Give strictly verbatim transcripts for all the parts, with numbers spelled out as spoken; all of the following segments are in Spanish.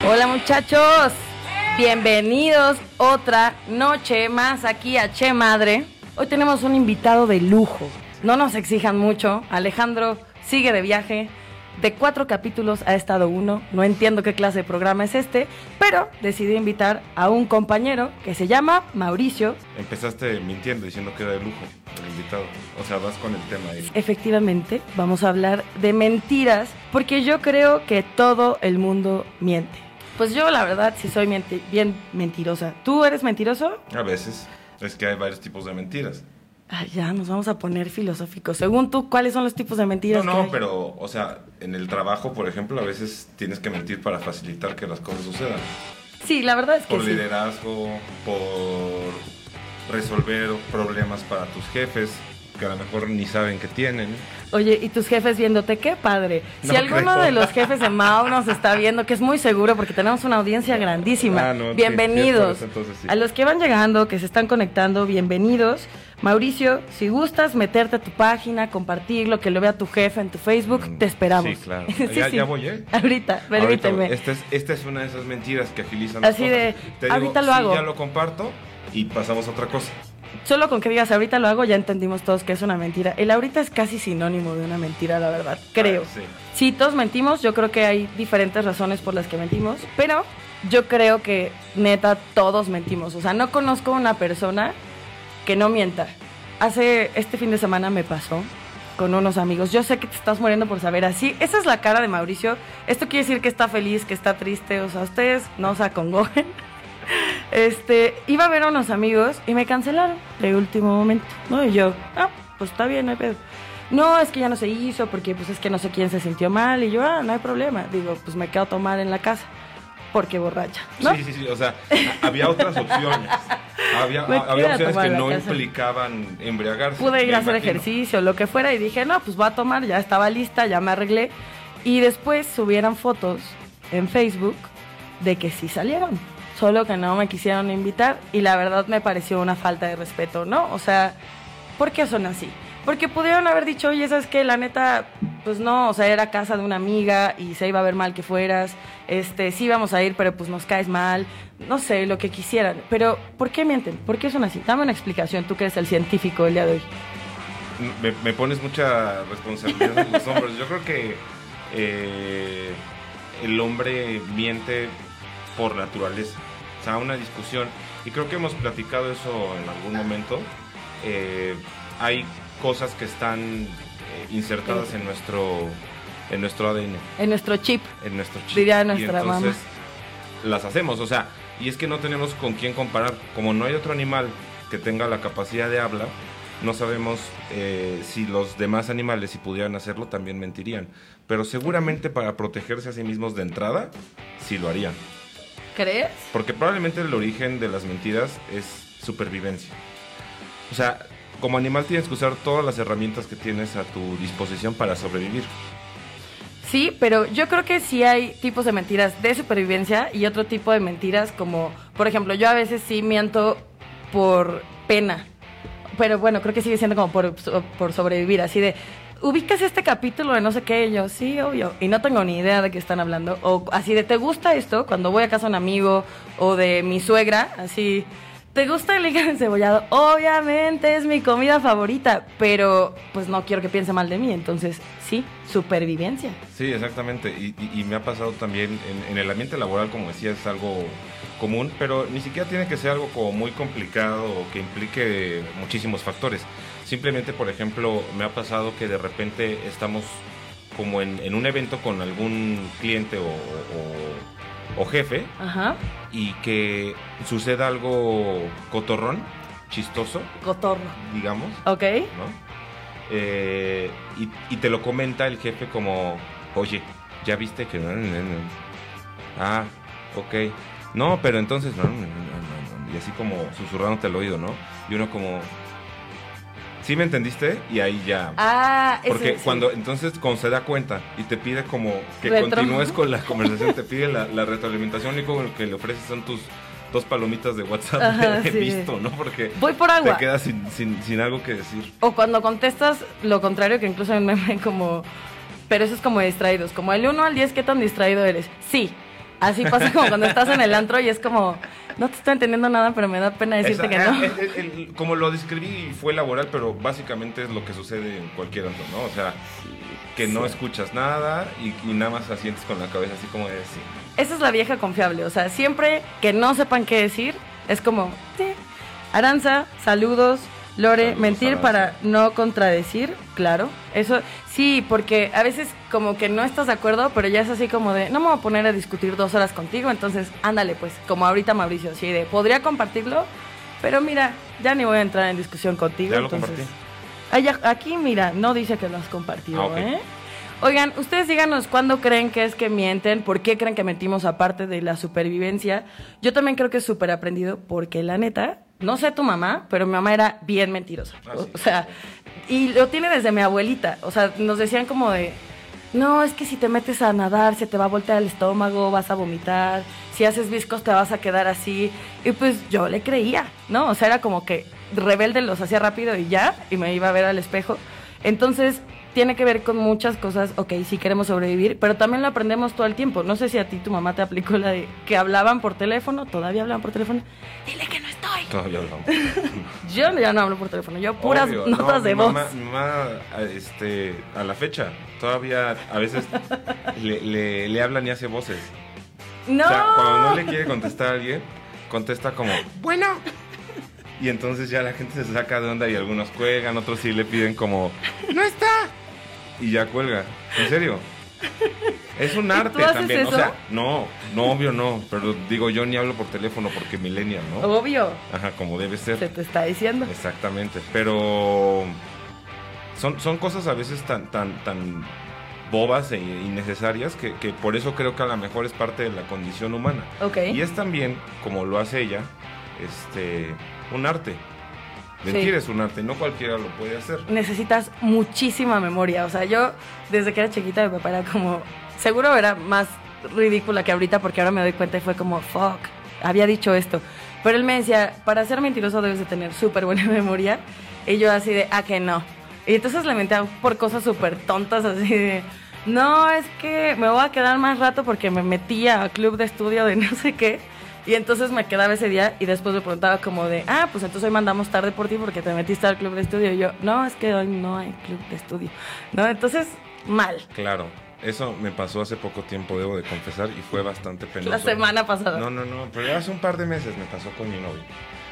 Hola muchachos, bienvenidos otra noche más aquí a Che Madre. Hoy tenemos un invitado de lujo, no nos exijan mucho. Alejandro sigue de viaje, de cuatro capítulos ha estado uno, no entiendo qué clase de programa es este, pero decidí invitar a un compañero que se llama Mauricio. Empezaste mintiendo diciendo que era de lujo el invitado, o sea, vas con el tema ahí. Efectivamente, vamos a hablar de mentiras, porque yo creo que todo el mundo miente. Pues yo la verdad sí soy menti- bien mentirosa. ¿Tú eres mentiroso? A veces, es que hay varios tipos de mentiras. Ay, ya nos vamos a poner filosóficos. Según tú, ¿cuáles son los tipos de mentiras? No, que no, hay? pero, o sea, en el trabajo, por ejemplo, a veces tienes que mentir para facilitar que las cosas sucedan. Sí, la verdad es que Por sí. liderazgo, por resolver problemas para tus jefes, que a lo mejor ni saben que tienen. Oye, y tus jefes viéndote, qué padre. Si No alguno creo. de los jefes de Mau nos está viendo, que es muy seguro porque tenemos una audiencia grandísima, Ah, no, sí, bienvenidos. sí, entonces sí. A los que van llegando, que se están conectando, bienvenidos. Mauricio, si gustas meterte a tu página, compartirlo, que lo vea tu jefe en tu Facebook, Mm, te esperamos. Sí, claro. Sí, ya, sí. ya voy, ¿eh? Ahorita, permíteme. Ahorita, esta, es, esta es una de esas mentiras que agilizan Así las de, cosas. Te digo, ahorita lo sí, hago. ya lo comparto y pasamos a otra cosa. Solo con que digas ahorita lo hago, ya entendimos todos que es una mentira. El ahorita es casi sinónimo de una mentira, la verdad, creo. Ah, sí. Sí, todos mentimos, yo creo que hay diferentes razones por las que mentimos, pero yo creo que neta todos mentimos. O sea, no conozco una persona que no mienta. Hace, este fin de semana me pasó con unos amigos. Yo sé que te estás muriendo por saber así. Esa es la cara de Mauricio. Esto quiere decir que está feliz, que está triste. O sea, ustedes no se acongojen. Este, iba a ver a unos amigos y me cancelaron de último momento, ¿no? Y yo, ah, pues está bien, no hay pedo. No, es que ya no se hizo porque pues es que no sé quién se sintió mal. Y yo, ah, no hay problema. Digo, pues me quedo a tomar en la casa porque borracha, ¿no? Sí, sí, sí, o sea, había otras opciones. Había, Me había queda opciones tomar que en la no casa. implicaban embriagarse. Pude ir me a hacer imagino. ejercicio, lo que fuera, y dije, no, pues voy a tomar, ya estaba lista, ya me arreglé. Y después subieron fotos en Facebook de que sí salieron, solo que no me quisieron invitar, y la verdad me pareció una falta de respeto, ¿no? O sea, ¿por qué son así? Porque pudieron haber dicho, oye, ¿sabes qué? La neta, pues no, o sea, era casa de una amiga y se iba a ver mal que fueras, este, sí íbamos a ir, pero pues nos caes mal, no sé, lo que quisieran. Pero, ¿por qué mienten? ¿Por qué son así? Dame una explicación, tú que eres el científico del día de hoy. Me, me pones mucha responsabilidad en los hombres. Yo creo que eh, el hombre miente por naturaleza. O sea, una discusión, y creo que hemos platicado eso en algún momento. Eh, hay cosas que están eh, insertadas en nuestro en nuestro A D N, En nuestro chip, en nuestro chip. diría Y nuestra mamá. entonces las hacemos, o sea, y es que no tenemos con quién comparar. Como no hay otro animal que tenga la capacidad de habla, no sabemos eh, si los demás animales, si pudieran hacerlo, también mentirían. Pero seguramente para protegerse a sí mismos de entrada, sí lo harían. ¿Crees? Porque probablemente el origen de las mentiras es supervivencia. O sea, como animal tienes que usar todas las herramientas que tienes a tu disposición para sobrevivir. Sí, pero yo creo que sí hay tipos de mentiras de supervivencia y otro tipo de mentiras como, por ejemplo, yo a veces sí miento por pena, pero bueno, creo que sigue siendo como por, por sobrevivir, así de, ubicas este capítulo de no sé qué, y yo, sí, obvio, y no tengo ni idea de qué están hablando, o así de, ¿te gusta esto? Cuando voy a casa de un amigo, o de mi suegra, así, ¿te gusta el hígado encebollado? Obviamente es mi comida favorita, pero pues no quiero que piense mal de mí, entonces sí, supervivencia. Sí, exactamente. Y, y, y me ha pasado también en, en el ambiente laboral, como decía, es algo común, pero ni siquiera tiene que ser algo como muy complicado o que implique muchísimos factores. Simplemente, por ejemplo, me ha pasado que de repente estamos como en, en un evento con algún cliente o, o, o jefe. Ajá. Y que suceda algo cotorrón, chistoso, Cotorro. digamos, Ok. ¿no? Eh, y, y te lo comenta el jefe como, oye, ¿ya viste que...? Ah, ok. No, pero entonces... Y así como susurrándote al oído, ¿no? Y uno como... ¿Sí me entendiste? Y ahí ya... Ah, ese Porque sí. cuando, entonces, cuando se da cuenta y te pide como que Retro. continúes con la conversación, te pide la, la retroalimentación, y como lo que le ofreces son tus dos palomitas de WhatsApp. Ajá, de sí. visto, ¿no? Porque Voy por agua. te quedas sin, sin, sin algo que decir. O cuando contestas lo contrario, que incluso en meme como... Pero eso es como distraídos. Como el uno al diez, ¿qué tan distraído eres? Sí. Así pasa como cuando estás en el antro y es como, no te estoy entendiendo nada, pero me da pena decirte Esa, que no. El, el, el, como lo describí fue laboral, pero básicamente es lo que sucede en cualquier antro, ¿no? O sea, que no sí. escuchas nada y, y nada más asientes con la cabeza así como de sí. Esa es la vieja confiable, o sea, siempre que no sepan qué decir, es como, sí, Aranza, saludos, Lore, saludos, mentir Aranza. Para no contradecir, claro, eso, sí, porque a veces como que no estás de acuerdo, pero ya es así como de, no me voy a poner a discutir dos horas contigo, entonces ándale pues, como ahorita Mauricio, así de, podría compartirlo, pero mira, ya ni voy a entrar en discusión contigo. Ya lo entonces, compartí. Ay, aquí mira, no dice que lo has compartido, ah, okay. ¿eh? Oigan, ustedes díganos cuándo creen que es que mienten, por qué creen que mentimos aparte de la supervivencia. Yo también creo que es súper aprendido porque la neta, no sé tu mamá, pero mi mamá era bien mentirosa. Ah, o, sí. o sea, y lo tiene desde mi abuelita. O sea, nos decían como de, no, es que si te metes a nadar se te va a voltear el estómago, vas a vomitar, si haces viscos te vas a quedar así. Y pues yo le creía, ¿no? O sea, era como que rebelde los hacía rápido y ya, y me iba a ver al espejo. Entonces tiene que ver con muchas cosas, ok, sí queremos sobrevivir, pero también lo aprendemos todo el tiempo. No sé si a ti tu mamá te aplicó la de que hablaban por teléfono, todavía hablaban por teléfono. Dile que no estoy. Todavía hablamos. Yo ya no hablo por teléfono, yo puras Obvio, notas no, de mi voz. Mamá, mi mamá, este, a la fecha, todavía a veces le, le, le hablan y hace voces. No. O sea, cuando no le quiere contestar a alguien, contesta como, bueno. Y entonces ya la gente se saca de onda y algunos cuelgan, otros sí le piden como, ¡no está! Y ya cuelga. ¿En serio? Es un arte ¿Tú haces también. eso? O sea, no, no, obvio no. Pero digo, yo ni hablo por teléfono porque millennial, ¿no? Obvio. Ajá, como debe ser. Se te está diciendo. Exactamente. Pero son, son cosas a veces tan, tan, tan bobas e innecesarias que, que por eso creo que a lo mejor es parte de la condición humana. Ok. Y es también, como lo hace ella, este, un arte. Mentir Sí. es un arte, no cualquiera lo puede hacer. Necesitas muchísima memoria. O sea, yo desde que era chiquita mi papá era como, seguro era más ridícula que ahorita porque ahora me doy cuenta y fue como, fuck, había dicho esto. Pero él me decía, para ser mentiroso debes de tener súper buena memoria. Y yo así de, ah, que no. Y entonces le mentía por cosas súper tontas así de, no, es que me voy a quedar más rato porque me metía a club de estudio de no sé qué. Y entonces me quedaba ese día y después me preguntaba como de, ah, pues entonces hoy mandamos tarde por ti porque te metiste al club de estudio. Y yo, no, es que hoy no hay club de estudio, ¿no? Entonces, mal. Claro, eso me pasó hace poco tiempo, debo de confesar, y fue bastante penoso. La semana pasada. No, no, no, pero hace un par de meses me pasó con mi novio,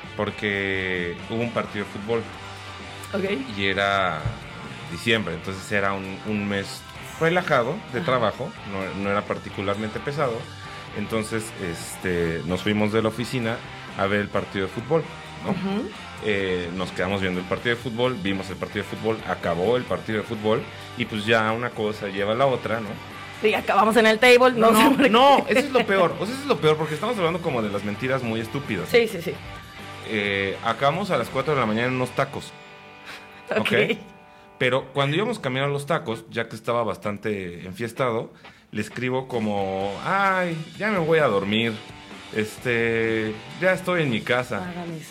porque hubo un partido de fútbol. Ok. Y era diciembre, entonces era un, un mes relajado de trabajo, no, no era particularmente pesado. Entonces este, nos fuimos de la oficina a ver el partido de fútbol, ¿no? Uh-huh. eh, nos quedamos viendo el partido de fútbol, vimos el partido de fútbol, acabó el partido de fútbol y pues ya una cosa lleva a la otra, ¿no? Y acabamos en el table, no, no, sé no, eso es lo peor, o sea, eso es lo peor porque estamos hablando como de las mentiras muy estúpidas. Sí, sí, sí. Eh, acabamos a las cuatro de la mañana en unos tacos. Ok. ¿Okay? Pero cuando íbamos caminando a los tacos, ya que estaba bastante enfiestado, le escribo como, ay, ya me voy a dormir, este, ya estoy en mi casa. Hágame.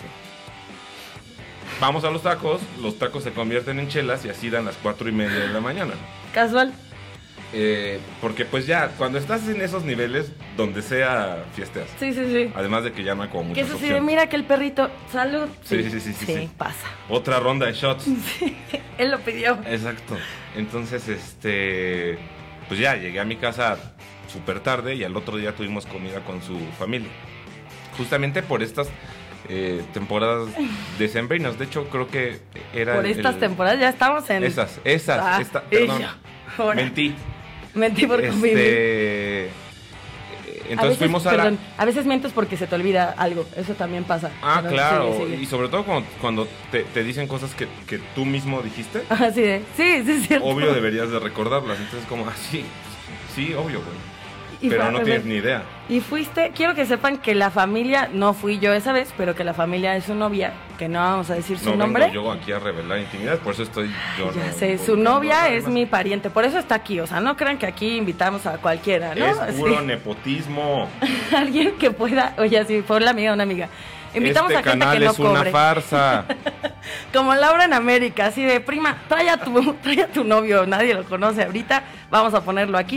Vamos a los tacos, los tacos se convierten en chelas y así dan las cuatro y media de la mañana. Casual. Eh, porque pues ya, cuando estás en esos niveles, donde sea fiesteas. Sí, sí, sí. Además de que ya no hay como muchas Que eso sí, opciones. de mira que el perrito, salud. Sí, sí, sí, sí, sí, sí, sí. pasa. Otra ronda de shots. Sí, él lo pidió. Exacto. Entonces, este, pues ya llegué a mi casa súper tarde y al otro día tuvimos comida con su familia. Justamente por estas eh, temporadas decembrinas. De hecho, creo que era... Por estas el, temporadas ya estamos en... Esas, esas, Ah, esta, perdón, Ahora. mentí. Mentí por convivir. Este, entonces a veces, fuimos a perdón, la... a veces mientes porque se te olvida algo, eso también pasa. Ah, Pero claro, sigue, sigue. y sobre todo cuando, cuando te, te dicen cosas que, que tú mismo dijiste, Así de, sí, sí, es cierto. obvio deberías de recordarlas, entonces como, ah, sí, sí, obvio, güey. Y Pero fue- no tienes ni idea. Y fuiste, quiero que sepan que la familia, no fui yo esa vez, pero que la familia de su novia, que no vamos a decir su No nombre. vengo yo aquí a revelar intimidad, por eso estoy yo. Ya no sé, su involucrando novia a es nadie mi pariente, por eso está aquí, o sea, no crean que aquí invitamos a cualquiera, ¿no? más. Es puro Sí. nepotismo. Alguien que pueda, oye, sí, fue la amiga de una amiga. Invitamos este a gente canal que no es una cobre. farsa. Como Laura en América, así de, prima, trae a tu, trae a tu novio, nadie lo conoce ahorita, vamos a ponerlo aquí.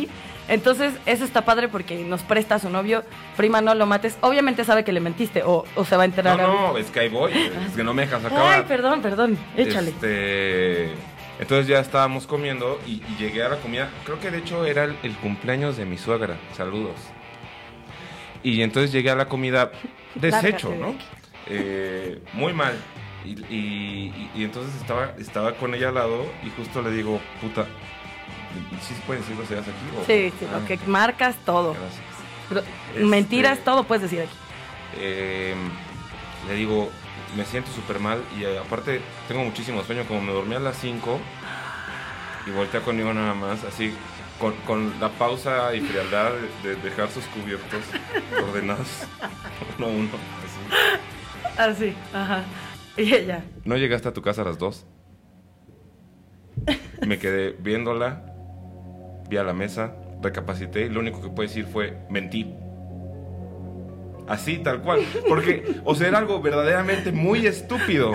Entonces, eso está padre porque nos presta a su novio. Prima, no lo mates. Obviamente sabe que le mentiste o, o se va a enterar. No, no, es que ahí voy. Es que no me dejas acabar. Ay, perdón, perdón. Échale. Este, entonces ya estábamos comiendo y, y llegué a la comida. Creo que de hecho era el, el cumpleaños de mi suegra. Saludos. Y entonces llegué a la comida deshecho, ¿no? Eh, muy mal. Y, y, y entonces estaba, estaba con ella al lado y justo le digo, puta, ¿sí se pueden decir groserías aquí? ¿O? Sí, sí, Ah, lo que marcas todo. gracias. Pero, Este, mentiras, todo puedes decir aquí. Eh, le digo, me siento súper mal y eh, aparte tengo muchísimo sueño, como me dormí a las cinco y voltea conmigo nada más, así, con, con la pausa y frialdad de, de dejar sus cubiertos ordenados uno a uno, así. Así, ajá. Y ella. ¿No llegaste a tu casa a las dos? Me quedé viéndola, vi a la mesa, recapacité y lo único que pude decir fue mentí. Así, tal cual. Porque, o sea, era algo verdaderamente muy estúpido.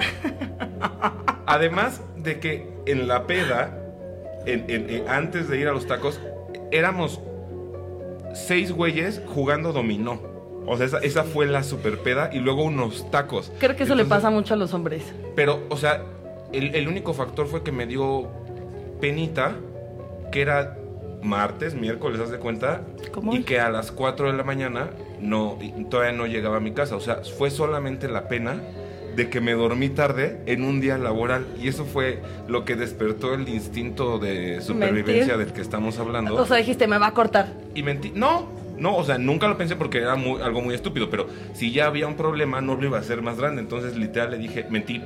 Además de que en la peda, en, en, en, antes de ir a los tacos, éramos seis güeyes jugando dominó. O sea, esa, esa fue la super peda y luego unos tacos. Creo que eso Entonces, le pasa mucho a los hombres. Pero, o sea, el, el único factor fue que me dio penita, que era martes, miércoles, haz de cuenta, ¿Cómo? y que a las cuatro de la mañana no, todavía no llegaba a mi casa. O sea, fue solamente la pena de que me dormí tarde en un día laboral y eso fue lo que despertó el instinto de supervivencia Mentir. del que estamos hablando. O sea, dijiste, me va a cortar. Y mentí. No, no, o sea, nunca lo pensé porque era muy, algo muy estúpido, pero si ya había un problema no lo iba a hacer más grande. Entonces, literal, le dije, mentí.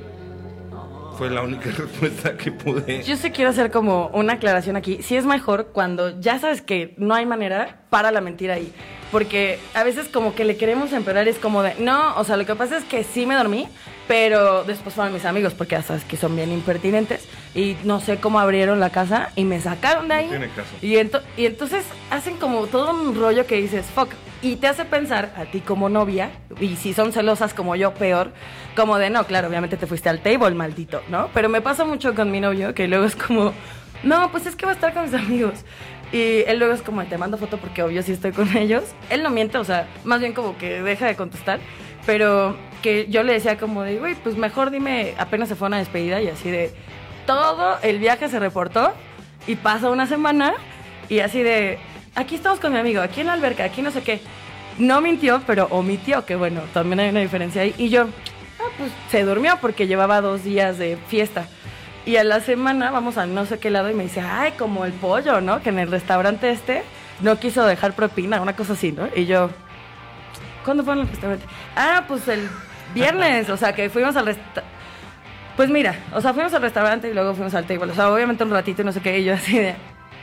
Fue la única respuesta que pude. Yo sí quiero hacer como una aclaración aquí. Sí es mejor cuando ya sabes que no hay manera, para la mentira ahí. Porque a veces como que le queremos empeorar, es como de, no, o sea, lo que pasa es que sí me dormí, pero después fueron mis amigos, porque ya sabes que son bien impertinentes, y no sé cómo abrieron la casa y me sacaron de ahí. No tiene caso. Y, ento- y entonces hacen como todo un rollo que dices, fuck, y te hace pensar a ti como novia, y si son celosas como yo, peor, como de, no, claro, obviamente te fuiste al table, maldito, ¿no? Pero me pasa mucho con mi novio, que luego es como, no, pues es que va a estar con mis amigos. Y él luego es como, te mando foto porque obvio sí estoy con ellos. Él no miente, o sea, más bien como que deja de contestar. Pero que yo le decía como de, güey, pues mejor dime, apenas se fue a una despedida y así de, todo el viaje se reportó y pasa una semana y así de, aquí estamos con mi amigo, aquí en la alberca, aquí no sé qué. No mintió, pero omitió, que bueno, también hay una diferencia ahí. Y yo, ah, pues se durmió porque llevaba dos días de fiesta. Y a la semana vamos a no sé qué lado y me dice, ay, como el pollo, ¿no? Que en el restaurante este no quiso dejar propina, una cosa así, ¿no? Y yo, ¿cuándo fueron al restaurante? Ah, pues el viernes, o sea, que fuimos al restaurante. Pues mira, o sea, fuimos al restaurante y luego fuimos al table. O sea, obviamente un ratito y no sé qué, y yo así de...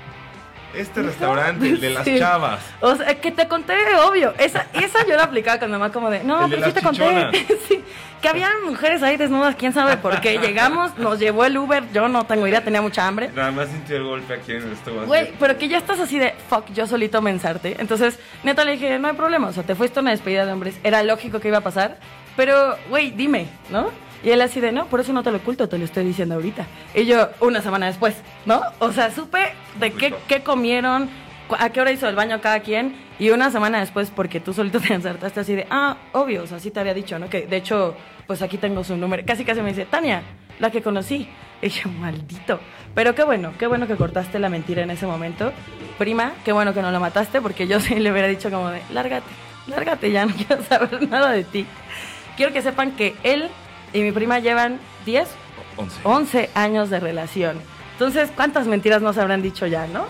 Este restaurante, el de las Sí. chavas. O sea, que te conté, obvio. Esa, esa yo la aplicaba con mi mamá como de, no, El de pero sí las te conté. chichonas. Sí, que había mujeres ahí desnudas, quién sabe por qué. Llegamos, nos llevó el Uber, yo no tengo idea, tenía mucha hambre. Nada más sintió el golpe aquí en el estómago. Güey, pero que ya estás así de, fuck, yo solito mensarte. Entonces, neta le dije, no hay problema, o sea, te fuiste a una despedida de hombres. Era lógico que iba a pasar, pero, güey, dime, ¿no? Y él así de, no, por eso no te lo oculto, te lo estoy diciendo ahorita. Y yo, una semana después, ¿no? O sea, supe de qué, qué comieron, a qué hora hizo el baño cada quien, y una semana después, porque tú solito te ensartaste así de, ah, obvio, o sea, sí te había dicho, ¿no? Que de hecho, pues aquí tengo su número. Casi casi me dice, Tania, la que conocí. Y yo, maldito. Pero qué bueno, qué bueno que cortaste la mentira en ese momento. Prima, qué bueno que no lo mataste, porque yo sí le hubiera dicho como de, lárgate, lárgate, ya no quiero saber nada de ti. Quiero que sepan que él y mi prima llevan diez, once. once años de relación. Entonces, ¿cuántas mentiras nos habrán dicho ya, no?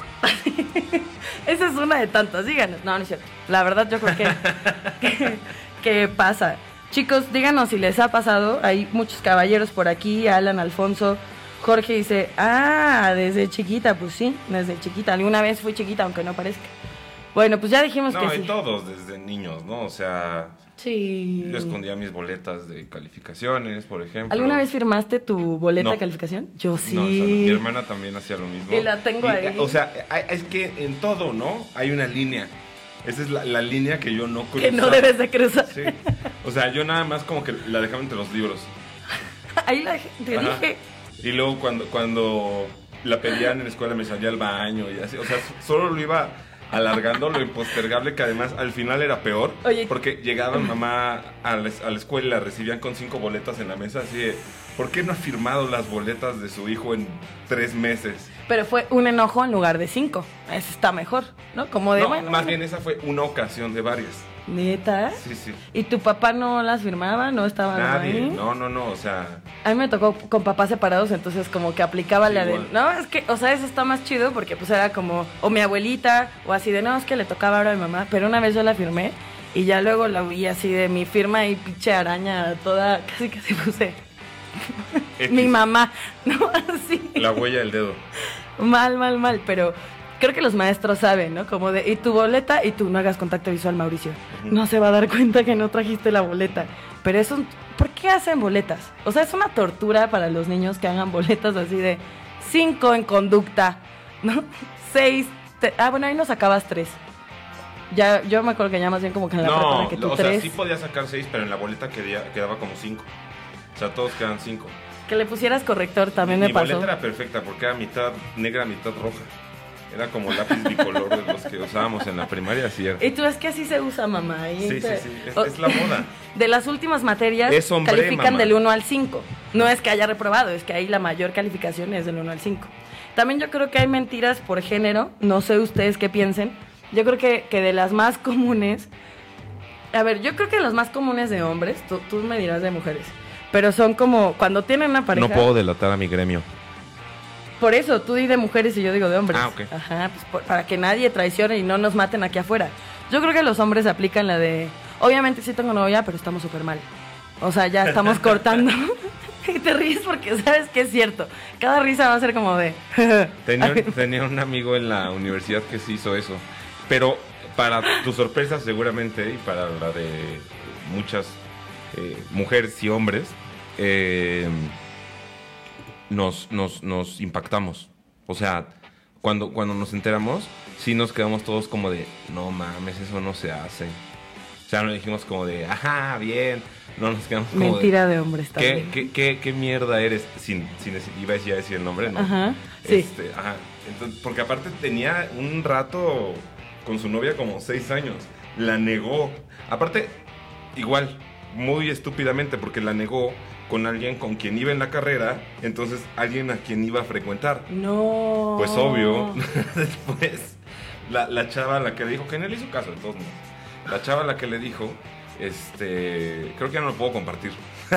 Esa es una de tantas, díganos. No, no es cierto. La verdad, yo creo que, que, que pasa. Chicos, díganos si les ha pasado. Hay muchos caballeros por aquí, Alan, Alfonso. Jorge dice, ah, desde chiquita. Pues sí, desde chiquita. Alguna vez fui chiquita, aunque no parezca. Bueno, pues ya dijimos No, que y sí. todos desde niños, ¿no? O sea, Sí. yo escondía mis boletas de calificaciones, por ejemplo. ¿Alguna vez firmaste tu boleta No. de calificación? Yo sí. No, o sea, mi hermana también hacía lo mismo. Y la tengo ahí. O sea, hay- es que en todo, ¿no? Hay una línea. Esa es la, la línea que yo no cruzo. Que no debes de cruzar. Sí. O sea, yo nada más como que la dejaba entre los libros. Ahí la, te Ajá. dije. Y luego cuando, cuando la pedían en la escuela me salía al baño y así. O sea, solo lo iba alargando lo impostergable, que además al final era peor. Oye. Porque llegaba mamá a la, a la escuela y la recibían con cinco boletas en la mesa, así de, ¿por qué no ha firmado las boletas de su hijo en tres meses? Pero fue un enojo en lugar de cinco. Eso está mejor, ¿no? Como de, No, bueno, más bien esa fue una ocasión de varias. ¿Neta? Sí, sí. ¿Y tu papá no las firmaba? ¿No estaba Nadie, ahí? no, no, no, o sea... A mí me tocó con papás separados, entonces como que aplicaba Sí, la de... igual. No, es que, o sea, eso está más chido porque pues era como... O mi abuelita, o así de, no, es que le tocaba ahora a mi mamá. Pero una vez yo la firmé y ya luego la vi así de mi firma y pinche araña toda... Casi casi puse... X. Mi mamá, ¿no? Así. La huella del dedo. Mal, mal, mal, pero... Creo que los maestros saben, ¿no? Como de, y tu boleta, y tú no hagas contacto visual, Mauricio. Uh-huh. No se va a dar cuenta que no trajiste la boleta. Pero eso, ¿por qué hacen boletas? O sea, es una tortura para los niños que hagan boletas así de cinco en conducta, ¿no? Seis, te, ah, bueno, ahí nos sacabas tres. Ya, yo me acuerdo que ya más bien como que en la No, prepa que tú o tres. sea, sí podía sacar seis, pero en la boleta quedía, quedaba como cinco. O sea, todos quedan cinco. Que le pusieras corrector también Mi me pasó. boleta era perfecta porque era mitad negra, mitad roja. Era como lápiz bicolor de los que usábamos en la primaria, así era. Y tú es que así se usa, mamá. Y Sí, sí, te- sí, es, o- es la moda. De las últimas materias Es hombre, califican mamá. del uno al cinco. No es que haya reprobado, es que ahí la mayor calificación es del uno al cinco. También yo creo que hay mentiras por género, no sé ustedes qué piensen. Yo creo que, que de las más comunes, a ver, yo creo que las más comunes de hombres, tú, tú me dirás de mujeres, pero son como cuando tienen una pareja. No puedo delatar a mi gremio. Por eso, tú di de mujeres y yo digo de hombres. Ah, ok. Ajá, pues por- para que nadie traicione y no nos maten aquí afuera. Yo creo que los hombres aplican la de, obviamente sí tengo novia, pero estamos súper mal. O sea, ya estamos cortando. Y te ríes porque sabes que es cierto. Cada risa va a ser como de... Tenía, tenía un amigo en la universidad que sí hizo eso. Pero para tu sorpresa seguramente, y para la de muchas eh, mujeres y hombres, eh, nos, nos, nos impactamos. O sea, cuando, cuando nos enteramos, sí nos quedamos todos como de, no mames, eso no se hace. O sea, no dijimos como de, ajá, bien. No nos quedamos como Mentira de, de hombres ¿qué, también. qué, qué, qué mierda eres? Sin, sin decir, iba a decir, a decir el nombre, ¿no? Ajá, sí. Este, ajá. Entonces, porque aparte tenía un rato con su novia como seis años. La negó. Aparte, igual, muy estúpidamente, porque la negó con alguien con quien iba en la carrera, entonces alguien a quien iba a frecuentar. No. Pues obvio, después la, la chava a la que le dijo, que no le hizo caso de todos modos. La chava a la que le dijo, este, creo que ya no lo puedo compartir.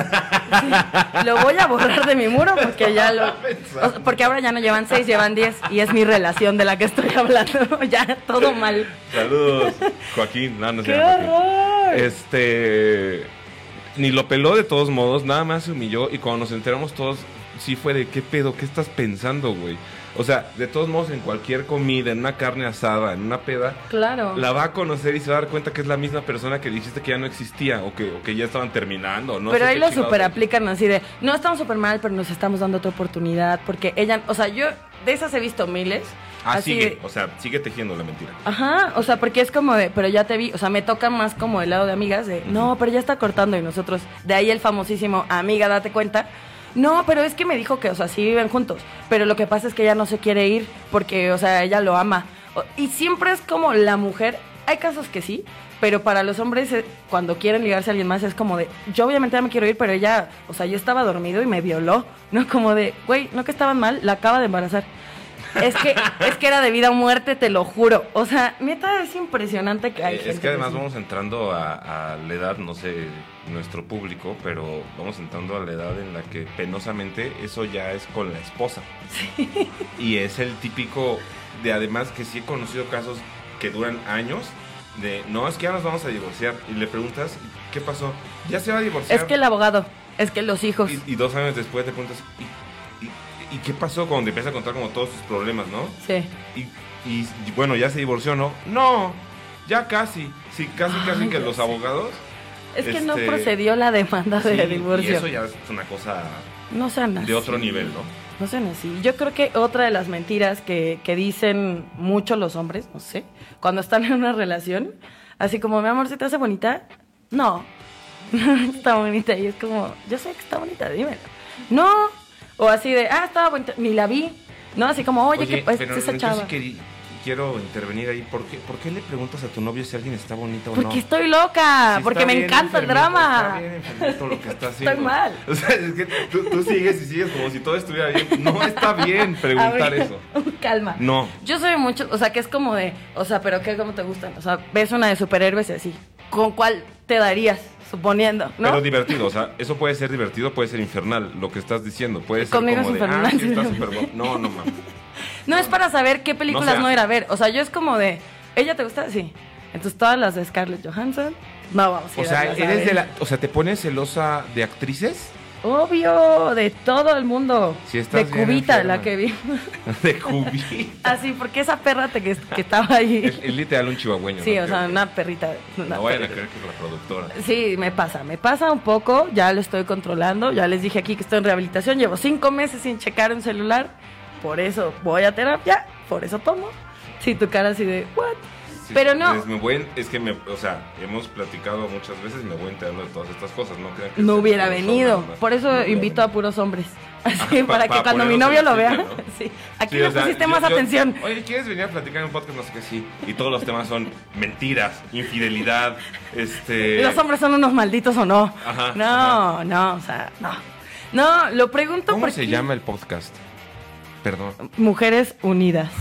Sí, lo voy a borrar de mi muro porque ya lo... o sea, porque ahora ya no llevan seis, llevan diez y es mi relación de la que estoy hablando. Ya, todo mal. Saludos, Joaquín. No, no se ¡Qué llama Joaquín. horror! Este, ni lo peló de todos modos, nada más se humilló y cuando nos enteramos todos, sí fue de, ¿qué pedo? ¿Qué estás pensando, güey? O sea, de todos modos, en cualquier comida, en una carne asada, en una peda, Claro. la va a conocer y se va a dar cuenta que es la misma persona que dijiste que ya no existía o que, o que ya estaban terminando. No Pero sé ahí qué lo chingados. super aplican así de, no estamos súper mal, pero nos estamos dando otra oportunidad, porque ella, o sea, yo de esas he visto miles. Ah, así sigue, de- o sea, sigue tejiendo la mentira. Ajá, o sea, porque es como de, pero ya te vi, o sea, me toca más como el lado de amigas, de, no, pero ya está cortando y nosotros, de ahí el famosísimo, amiga, date cuenta. No, pero es que me dijo que, o sea, sí viven juntos, pero lo que pasa es que ella no se quiere ir porque, o sea, ella lo ama. O- Y siempre es como la mujer, hay casos que sí, pero para los hombres eh, cuando quieren ligarse a alguien más es como de, yo obviamente ya me quiero ir, pero ella, o sea, yo estaba dormido y me violó, ¿no? Como de, güey, no que estaban mal, la acaba de embarazar. Es que, es que era de vida o muerte, te lo juro. O sea, neta, es impresionante que hay Eh, gente es que además sí. vamos entrando a, a la edad, no sé, nuestro público, pero vamos entrando a la edad en la que penosamente eso ya es con la esposa. Y es el típico de, además que sí he conocido casos que duran años, de, no, es que ya nos vamos a divorciar. Y le preguntas, ¿qué pasó? Ya se va a divorciar. Es que el abogado, es que los hijos. Y, y dos años después te preguntas, ¿y, y, y qué pasó? Cuando te empieza a contar como todos sus problemas, ¿no? Sí. Y, y, y bueno, ¿ya se divorció, no? No, ya casi. Sí, casi, casi Ay, que ya los sé. abogados... Es que no este, procedió la demanda de sí, divorcio. Y eso ya es una cosa No sean así. de otro nivel, ¿no? No sean así. Yo creo que otra de las mentiras que, que dicen mucho los hombres, no sé, cuando están en una relación, así como, mi amor, ¿se te hace bonita? No, está bonita. Y es como, yo sé que está bonita, dímelo. No, o así de, ah, estaba bonita, ni la vi. No, así como, oye, ¿qué pasa pero esa yo chava? sí quería, quiero intervenir ahí. ¿Por qué, ¿Por qué le preguntas a tu novio si alguien está bonita o porque no? Porque estoy loca, Sí, porque me encanta el drama. Está bien enfermito lo que está haciendo. Estoy mal. O sea, es que tú, tú sigues y sigues como si todo estuviera bien. No está bien preguntar ver, eso. Calma. No. Yo soy mucho, o sea, que es como de, o sea, pero ¿qué, cómo te gustan? O sea, ves una de superhéroes y así. ¿Con cuál te darías? Suponiendo, ¿no? Pero divertido, o sea, eso puede ser divertido, puede ser infernal, lo que estás diciendo. Puede ser Conmigo como es de, infernal, ah, sí, sí, está no. súper bueno. No, no, mames. No es para saber qué películas No no, sé. ir a ver. O sea, yo es como de, ¿ella te gusta? Sí. Entonces todas las de Scarlett Johansson, no vamos a ir O sea, a verlas a eres ver. de la, o sea, ¿te pones celosa de actrices? Obvio, de todo el mundo. Sí, estás de bien Cubita, enferma. la que vi. De Cubita. Así, porque esa perra te, que, que estaba ahí. Es, es literal un chihuahueño. Sí, ¿no? o sea, Que- una perrita. Una No vayan a perrita. creer que es la productora. Sí, me pasa, me pasa un poco, ya lo estoy controlando, ya les dije aquí que estoy en rehabilitación, llevo cinco meses sin checar un celular, por eso voy a terapia, por eso tomo. Sí, tu cara así de, ¿what? Sí, Pero no, Es, me voy, es que, me, o sea, hemos platicado muchas veces y me voy enterando de todas estas cosas. No crean que no es- hubiera son venido, nada más. por eso No hubiera invito a venido. puros hombres, así, Ah, pa- para pa que cuando mi ponernos novio en lo el vea, sitio, ¿no? sí, aquí Sí, le o sea, pusiste yo- más yo- atención. Oye, ¿quieres venir a platicar en un podcast? No sé qué, sí. Y todos los temas son mentiras, infidelidad, este... ¿Y los hombres son unos malditos o no? Ajá, no, ajá. no, o sea, no. No, lo pregunto ¿Cómo porque... se llama el podcast? Perdón. Mujeres Unidas.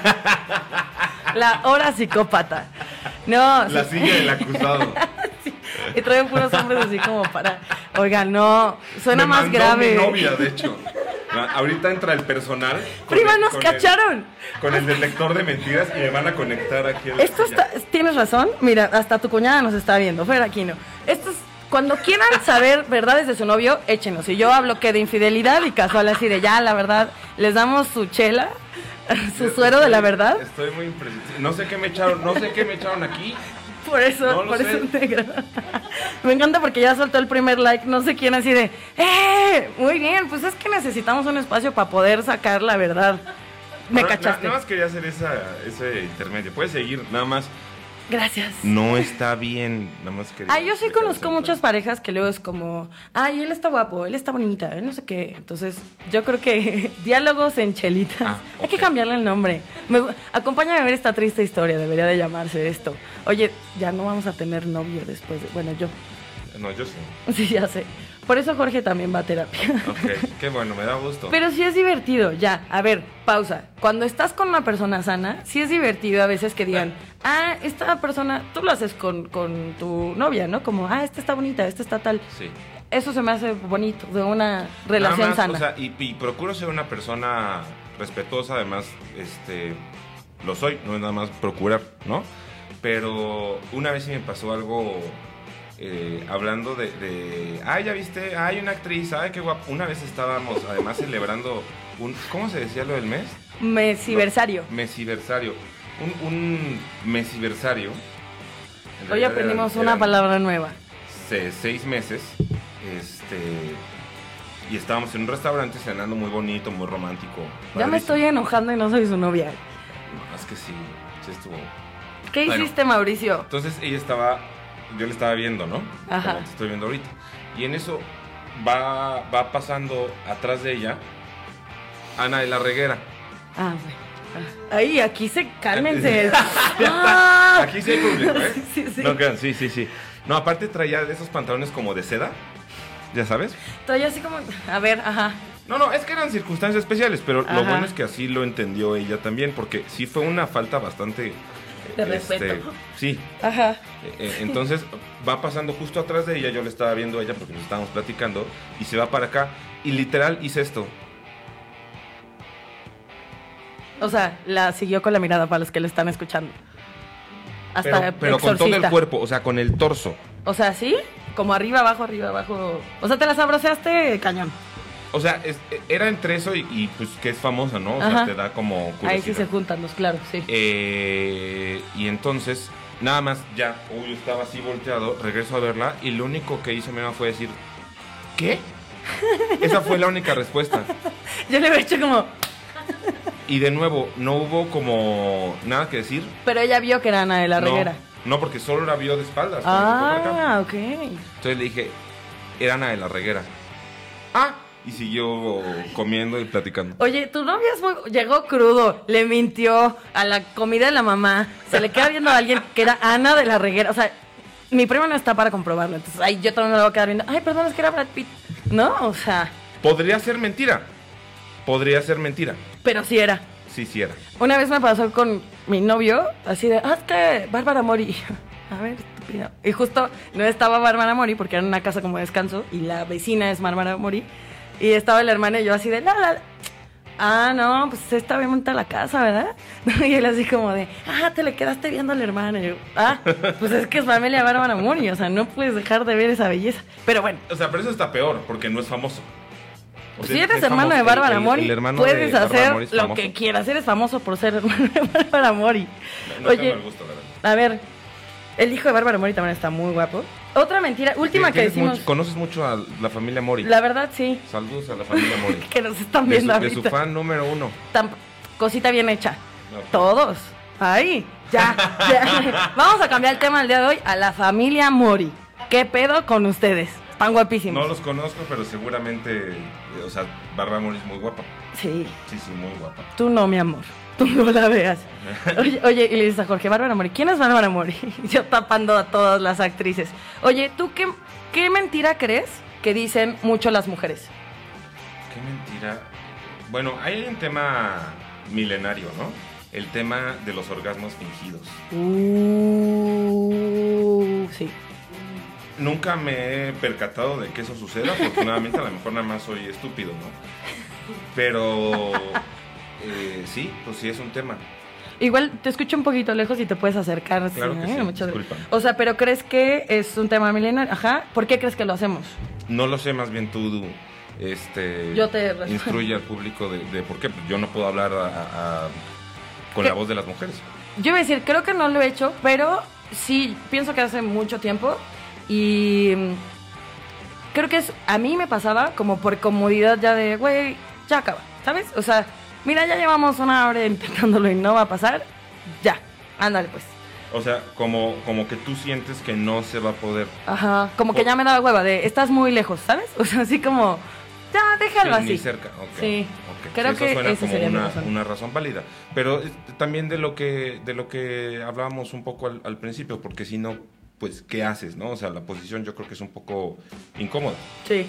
La hora psicópata. No, La sí. silla del acusado. Y traen puros hombres así como para... Oigan, no, suena Me más mandó grave. mi novia, de hecho. Ah, Ahorita entra el personal. con Prima, el- nos con cacharon. el- con el detector de mentiras y me van a conectar aquí. a la Esto silla. está... Tienes razón. Mira, hasta tu cuñada nos está viendo. Fer Aquino. Esto es... Cuando quieran saber verdades de su novio, échenos. Y yo hablo que de infidelidad y casual así de ya, la verdad, les damos su chela, su suero de la verdad. Estoy muy impresionado. No sé qué me echaron, no sé qué me echaron aquí. Por eso, No lo por sé. eso negro. Me encanta porque ya soltó el primer like, no sé quién así de, ¡eh! Muy bien, pues es que necesitamos un espacio para poder sacar la verdad. Me Ahora, cachaste. na- Nada más quería hacer esa, ese intermedio. Puedes seguir, nada más. Gracias. No está bien, nada más quería. Ah, yo sí explicar conozco ese muchas plan. parejas que luego es como, ay, él está guapo, él está bonita, él no sé qué. Entonces, yo creo que diálogos en chelitas. Ah, Hay que ok. cambiarle el nombre. Me, acompáñame a ver esta triste historia, debería de llamarse esto. Oye, ya no vamos a tener novio después de... Bueno, yo. No, yo sí. Sí, ya sé. Por eso Jorge también va a terapia. Ok, qué bueno, me da gusto. Pero sí es divertido, ya. A ver, pausa. Cuando estás con una persona sana, sí es divertido a veces que digan, ah, esta persona, tú lo haces con, con tu novia, ¿no? Como, ah, esta está bonita, esta está tal. Sí. Eso se me hace bonito, de una relación Nada más, sana. O sea, y, y procuro ser una persona respetuosa, además, este, lo soy, no es nada más procurar, ¿no? Pero una vez sí me pasó algo eh, hablando de, de, ay, ya viste, hay una actriz, ay, qué guapo. Una vez estábamos, además, celebrando un, ¿cómo se decía lo del mes? Mesiversario. Mesiversario. Un, un mesiversario. En Hoy realidad aprendimos eran- una eran palabra nueva. se- seis meses. Este. Y estábamos en un restaurante cenando muy bonito, muy romántico. Ya me padrísimo. estoy enojando y no soy su novia. No, es que sí, sí estuvo. ¿Qué Bueno. hiciste, Mauricio? Entonces ella estaba, yo le estaba viendo, ¿no? Ajá. Como te estoy viendo ahorita. Y en eso va, va pasando atrás de ella Ana de la Reguera. Ah, bueno. Ah, Ahí, aquí se... Cálmense. Ah. Aquí sí hay público, ¿eh? Sí, sí. No, crean, sí, sí, sí. No, aparte traía de esos pantalones como de seda, ya sabes. Traía así como... A ver, ajá. No, no, es que eran circunstancias especiales, pero Ajá. lo bueno es que así lo entendió ella también, porque sí fue una falta bastante... De este, respeto. Sí. Ajá. Eh, eh, entonces va pasando justo atrás de ella, yo le estaba viendo a ella porque nos estábamos platicando, y se va para acá, y literal hice esto. O sea, la siguió con la mirada para los que lo están escuchando. Hasta Pero, pero con todo el exorcista. cuerpo, o sea, con el torso. O sea, ¿sí? Como arriba, abajo, arriba, abajo. O sea, te las abroceaste cañón. O sea, es- era entre eso y, y, pues que es famosa, ¿no? O sea, Ajá. te da como curiosidad. Ahí sí se juntan los claros, sí. Eh, y entonces, nada más, ya, uy, yo estaba así volteado, regreso a verla y lo único que hizo mi mamá fue decir, ¿qué? Esa fue la única respuesta. Yo le había hecho como... Y de nuevo, no hubo como nada que decir. Pero ella vio que era Ana de la No, Reguera. no, porque solo la vio de espaldas. cuando se fue para acá. Ah, ok. Entonces le dije, era Ana de la Reguera. Ah, y siguió comiendo y platicando. Oye, tu novia es muy... llegó crudo, le mintió a la comida de la mamá, se le queda viendo a alguien que era Ana de la Reguera, o sea, mi prima no está para comprobarlo, entonces ay, yo también me lo voy a quedar viendo, ay, perdón, es que era Brad Pitt, ¿no? O sea... Podría ser mentira, podría ser mentira. Pero sí era. Sí, sí era. Una vez me pasó con mi novio, así de, ah, es que Bárbara Mori. A ver, estúpida. Y justo no estaba Bárbara Mori porque era en una casa como de descanso y la vecina es Bárbara Mori. Y estaba el hermano y yo así de, la, la. Ah, no, pues esta vez monta la casa, ¿verdad? Y él así como de, ah, te le quedaste viendo al hermano. Y yo, ah, pues es que es familia Bárbara Mori, o sea, no puedes dejar de ver esa belleza. Pero bueno. O sea, pero eso está peor porque no es famoso. O sea, si eres es hermano famoso, de Bárbara el- el- Mori, el hermano puedes de Bárbara hacer Mori es lo famoso. que quieras. Eres famoso por ser hermano de Bárbara Mori. No, no Oye, tengo el gusto, la verdad. a ver, el hijo de Bárbara Mori también está muy guapo. Otra mentira, última que Tienes decimos. mucho- conoces mucho a la familia Mori. La verdad, sí, Saludos a la familia Mori. que nos están De viendo su, de su ahorita. fan número uno. Tan- cosita bien hecha. Ok. Todos. Ahí, ya, ya. Vamos a cambiar el tema del día de hoy a la familia Mori. ¿Qué pedo con ustedes? Están guapísimos. No los conozco, pero seguramente, eh, o sea, Bárbara Mori es muy guapa. Sí, Sí, sí, muy guapa. tú no, mi amor. Tú no la veas. Oye, oye, y le dices a Jorge, Bárbara Mori, ¿quién es Bárbara Mori? Y yo tapando a todas las actrices. Oye, ¿tú qué, qué mentira crees que dicen mucho las mujeres? Qué mentira. Bueno, hay un tema milenario, ¿no? El tema de los orgasmos fingidos. Uh, sí. Nunca me he percatado de que eso suceda. Afortunadamente, a lo mejor nada más soy estúpido, ¿no? Pero eh, sí, pues sí es un tema. Igual te escucho un poquito lejos y te puedes acercar. Claro que sí, Muchas disculpa. gracias. O sea, pero ¿crees que es un tema milenario? Ajá. ¿Por qué crees que lo hacemos? No lo sé, más bien tú, tú, este, Yo te- instruye al público de, de por qué. Yo no puedo hablar a- a- a- con ¿Qué? la voz de las mujeres. Yo iba a decir, creo que no lo he hecho, pero sí, pienso que hace mucho tiempo y mm, creo que es, a mí me pasaba como por comodidad ya de, güey, ya acaba, ¿sabes? O sea, mira, ya llevamos una hora intentándolo y no va a pasar, ya, ándale pues. O sea, como, como que tú sientes que no se va a poder. Ajá, como que ya me daba hueva de, estás muy lejos, ¿sabes? O sea, así como, ya, déjalo Sí, así. ni cerca. Ok, Sí, ok. creo Sí, que eso suena esa como sería mi una, razón. una razón válida. Pero eh, también de lo que de lo que hablábamos un poco al, al principio, porque si no, pues, ¿qué haces, no? O sea, la posición yo creo que es un poco incómoda. Sí.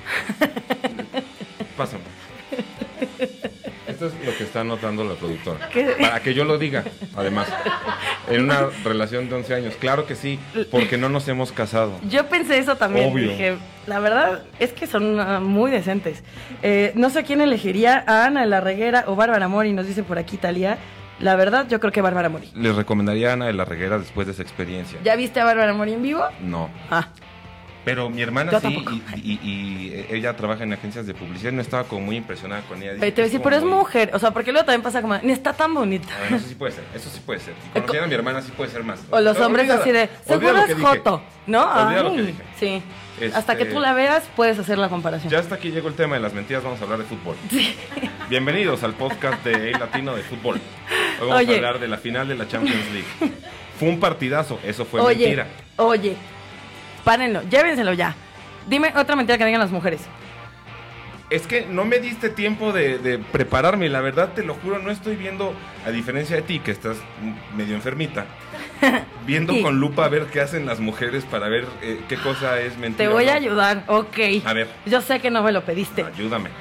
Pásame. Esto es lo que está anotando la productora. ¿Qué? Para que yo lo diga, además. En una relación de once años. Claro que sí, porque no nos hemos casado. Yo pensé eso también. Obvio. Dije, la verdad es que son uh, muy decentes. Eh, no sé quién elegiría, a Ana de la Reguera o Bárbara Mori, nos dice por aquí Talía. La verdad, yo creo que Bárbara Mori. Les recomendaría a Ana de la Reguera después de esa experiencia. ¿Ya viste a Bárbara Mori en vivo? No. Ah, Pero mi hermana Yo sí, tampoco. y, y- y ella trabaja en agencias de publicidad y no estaba como muy impresionada con ella. Dice te que voy a decir, como pero es muy- mujer. O sea, porque luego también pasa como, ni está tan bonita. Ah, bueno, eso sí puede ser, eso sí puede ser. Si conociera a mi hermana sí puede ser más. O los No, hombres olvídala, así de, olvida seguro lo que es dije. joto, ¿no? Olvida lo que Ay, dije. sí. Este- Hasta que tú la veas, puedes hacer la comparación. Ya hasta aquí llegó el tema de las mentiras, vamos a hablar de fútbol. Bienvenidos al podcast de El Latino de Fútbol. Hoy vamos Oye. a hablar de la final de la Champions League. Fue un partidazo, eso fue Oye, mentira. oye, párenlo, llévenselo ya. Dime otra mentira que digan las mujeres. Es que no me diste tiempo de, de prepararme, la verdad te lo juro, no estoy viendo, a diferencia de ti, que estás mm, medio enfermita, viendo Sí. con lupa a ver qué hacen las mujeres para ver eh, qué cosa es mentira. Te voy o a no. ayudar, ok. A ver. Yo sé que no me lo pediste. Ayúdame.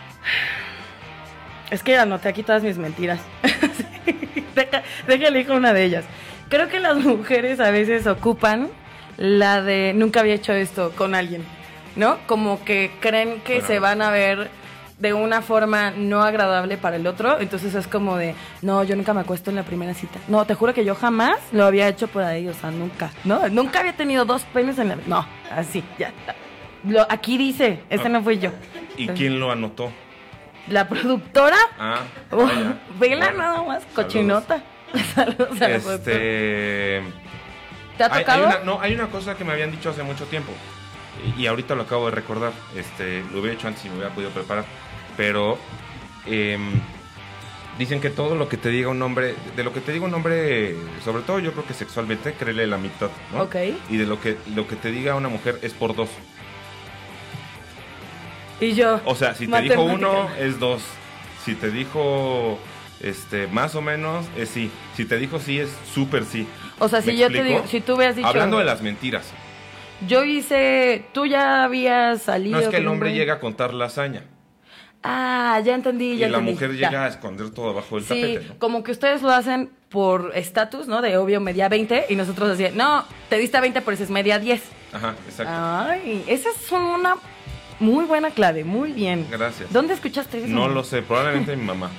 Es que anoté aquí todas mis mentiras. Sí, deja, deja elijo una de ellas. Creo que las mujeres a veces ocupan la de nunca había hecho esto con alguien, ¿no? Como que creen que Bueno. se van a ver de una forma no agradable para el otro, entonces es como de, no, yo nunca me acuesto en la primera cita. No, te juro que yo jamás lo había hecho por ahí, o sea, nunca, ¿no? Nunca había tenido dos penes en la... No, así, ya. Lo, aquí dice, este no fui yo. ¿Y quién lo anotó? La productora... Ah, Oh, vaya. vela Bueno, nada más, saludos. cochinota. Saludos a la productora. Este... ¿Te ha Hay- tocado? Hay, una, no, hay una cosa que me habían dicho hace mucho tiempo y, y ahorita lo acabo de recordar. Este, lo hubiera hecho antes y me hubiera podido preparar. Pero em, dicen que todo lo que te diga un hombre, de lo que te diga un hombre, sobre todo yo creo que sexualmente, créele la mitad, ¿no? Ok. Y de lo que lo que te diga una mujer es por dos. Y yo... O sea, si te dijo uno, es dos. Si te dijo este más o menos, es sí. Si te dijo sí, es súper sí. O sea, si yo explico? te digo, si tú hubieras dicho... Hablando de las mentiras. Yo hice... Tú ya habías salido... No, es que el hombre llega a contar la hazaña. Ah, ya entendí, ya y la entendí. mujer llega ya. a esconder todo abajo del sí, tapete, ¿no? Como que ustedes lo hacen por estatus, ¿no? De obvio media veinte y nosotros así, no, te diste a veinte, pero es media diez. Ajá, exacto. Ay, esa es una muy buena clave, muy bien. Gracias. ¿Dónde escuchaste eso? No lo sé, probablemente mi mamá.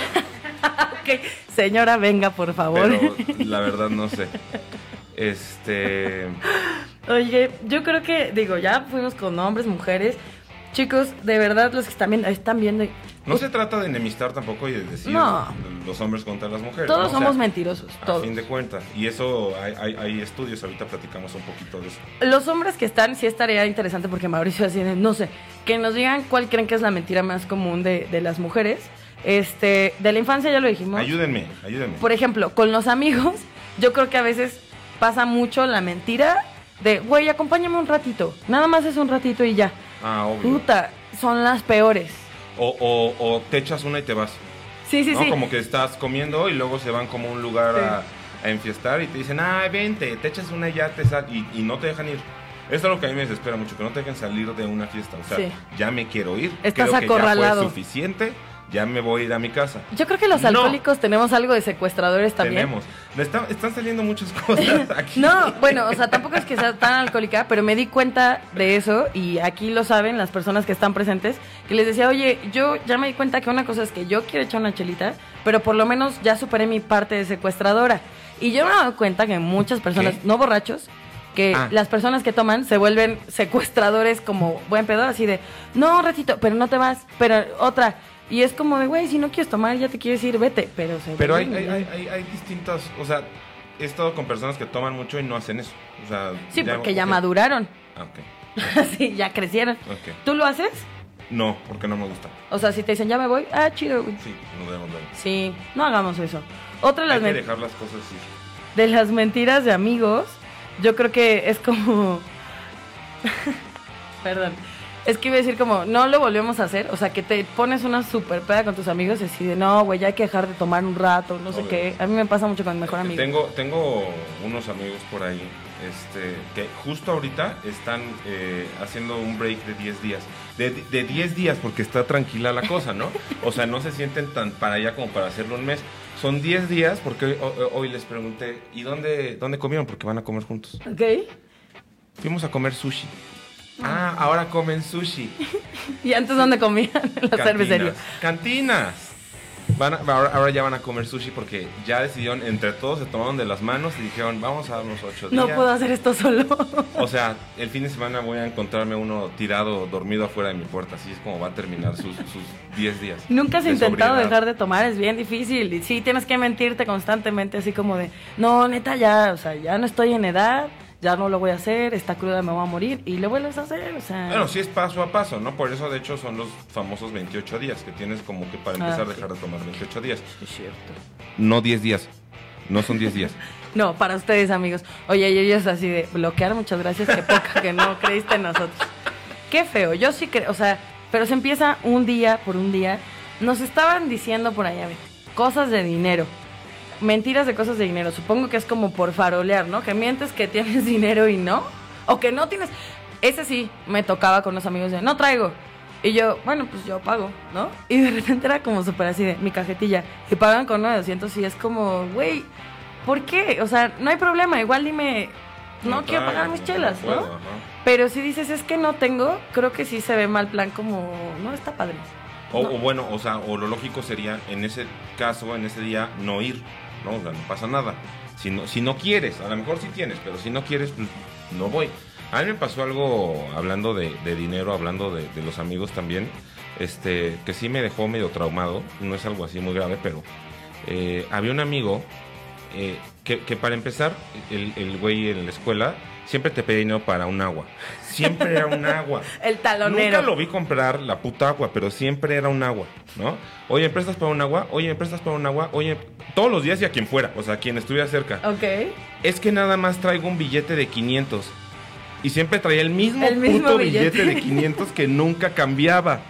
Ok, señora, venga, por favor. Pero la verdad no sé. Este... Oye, yo creo que, digo, ya fuimos con hombres, mujeres. Chicos, de verdad, los que están viendo, están viendo... No se trata de enemistar tampoco y de decir no. los hombres contra las mujeres. Todos ¿no? somos o sea, mentirosos, todos. A fin de cuentas. Y eso, hay, hay, hay estudios, ahorita platicamos un poquito de eso. Los hombres que están, sí estaría interesante porque Mauricio así, no sé, que nos digan cuál creen que es la mentira más común de, de las mujeres. Este, de la infancia ya lo dijimos. Ayúdenme, ayúdenme. Por ejemplo, con los amigos, yo creo que a veces pasa mucho la mentira de, güey, acompáñame un ratito. Nada más es un ratito y ya. Ah, obvio. Puta, son las peores. O, o, o te echas una y te vas. Sí, sí, ¿no? sí. Como que estás comiendo y luego se van como a un lugar sí. a, a enfiestar y te dicen, ay, vente, te echas una y ya te sal y, y no te dejan ir. Esto es lo que a mí me desespera mucho, que no te dejen salir de una fiesta. O sea, sí. ya me quiero ir. Estás Creo acorralado. Que ya fue suficiente. Ya me voy a ir a mi casa. Yo creo que los no. alcohólicos tenemos algo de secuestradores también. Tenemos. Están, están saliendo muchas cosas aquí. No, bueno, o sea, tampoco es que sea tan alcohólica, pero me di cuenta de eso y aquí lo saben las personas que están presentes, que les decía, oye, yo ya me di cuenta que una cosa es que yo quiero echar una chelita, pero por lo menos ya superé mi parte de secuestradora. Y yo me he dado cuenta que muchas personas, ¿qué? No borrachos, que ah. las personas que toman se vuelven secuestradores como buen pedo, así de, no, ratito, pero no te vas, pero otra... Y es como de, güey, si no quieres tomar, ya te quieres ir, vete. Pero se Pero hay, hay, hay, hay, hay distintas, o sea, he estado con personas que toman mucho y no hacen eso. O sea, sí, ya, porque ya okay. maduraron. Ah, ok. Sí, ya crecieron. Okay. ¿Tú lo haces? No, porque no me gusta. O sea, si te dicen, ya me voy, ah, chido, güey. Sí, nos debemos ver. Sí, no hagamos eso. Otra de las hay que dejar las cosas ir. De las mentiras de amigos, yo creo que es como... Perdón. Es que iba a decir como, no lo volvemos a hacer, o sea, que te pones una super peda con tus amigos y así de, no, güey, ya hay que dejar de tomar un rato, no sé Obvio. qué. A mí me pasa mucho con mi mejor amigo. Tengo, tengo unos amigos por ahí este, que justo ahorita están eh, haciendo un break de diez días. De, de diez días, porque está tranquila la cosa, ¿no? O sea, no se sienten tan para allá como para hacerlo un mes. Son diez días, porque hoy, hoy, hoy les pregunté, ¿y dónde, dónde comieron? Porque van a comer juntos. Ok. Fuimos a comer sushi. Ah, ahora comen sushi. ¿Y antes dónde comían? En las cervecerías. Cantinas. Van a, ahora, ahora ya van a comer sushi porque ya decidieron, entre todos se tomaron de las manos y dijeron, vamos a darnos ocho días. No puedo hacer esto solo. O sea, el fin de semana voy a encontrarme uno tirado, dormido afuera de mi puerta. Así es como va a terminar sus, sus diez días. ¿Nunca has de intentado sobriedad. dejar de tomar? Es bien difícil. Y sí, tienes que mentirte constantemente, así como de, no, neta, ya, o sea, ya no estoy en edad. Ya no lo voy a hacer, esta cruda me va a morir y lo vuelves a hacer, o sea... Bueno, sí es paso a paso, ¿no? Por eso, de hecho, son los famosos veintiocho días, que tienes como que para empezar a ah, sí. dejar de tomar veintiocho días. Es cierto. No diez días, no son diez días. No, para ustedes, amigos. Oye, y ellos así de bloquear, muchas gracias, qué poca que no creíste en nosotros. Qué feo, yo sí creo, o sea, pero se empieza un día por un día. Nos estaban diciendo por allá, cosas de dinero. Mentiras de cosas de dinero, supongo que es como por farolear, ¿no? Que mientes que tienes dinero y no, o que no tienes. Ese sí, me tocaba con los amigos de, no traigo. Y yo, bueno, pues yo pago, ¿no? Y de repente era como súper así de, mi cajetilla, y pagan con nueve doscientos y es como, güey, ¿por qué? O sea, no hay problema, igual dime, no, no quiero pagar mis chelas, ¿no? Puedo, ¿no? Pero si dices, es que no tengo, creo que sí se ve mal plan como, no, está padre. O, no. o bueno, o sea, o lo lógico sería, en ese caso, en ese día, no ir. No, o sea, no pasa nada. Si no, si no quieres, a lo mejor sí tienes, pero si no quieres, pues no voy. A mí me pasó algo hablando de, de dinero, hablando de, de los amigos también, este, que sí me dejó medio traumado. No es algo así muy grave, pero eh, había un amigo eh, que, que para empezar, el, el güey en la escuela siempre te pedía dinero para un agua. Siempre era un agua. El talonero. Nunca lo vi comprar la puta agua, pero siempre era un agua, ¿no? Oye, ¿me prestas para un agua? Oye, ¿me prestas para un agua? Oye, todos los días y a quien fuera, o sea, a quien estuviera cerca. Ok. Es que nada más traigo un billete de quinientos. Y siempre traía el mismo, el mismo puto billete. billete de quinientos que nunca cambiaba.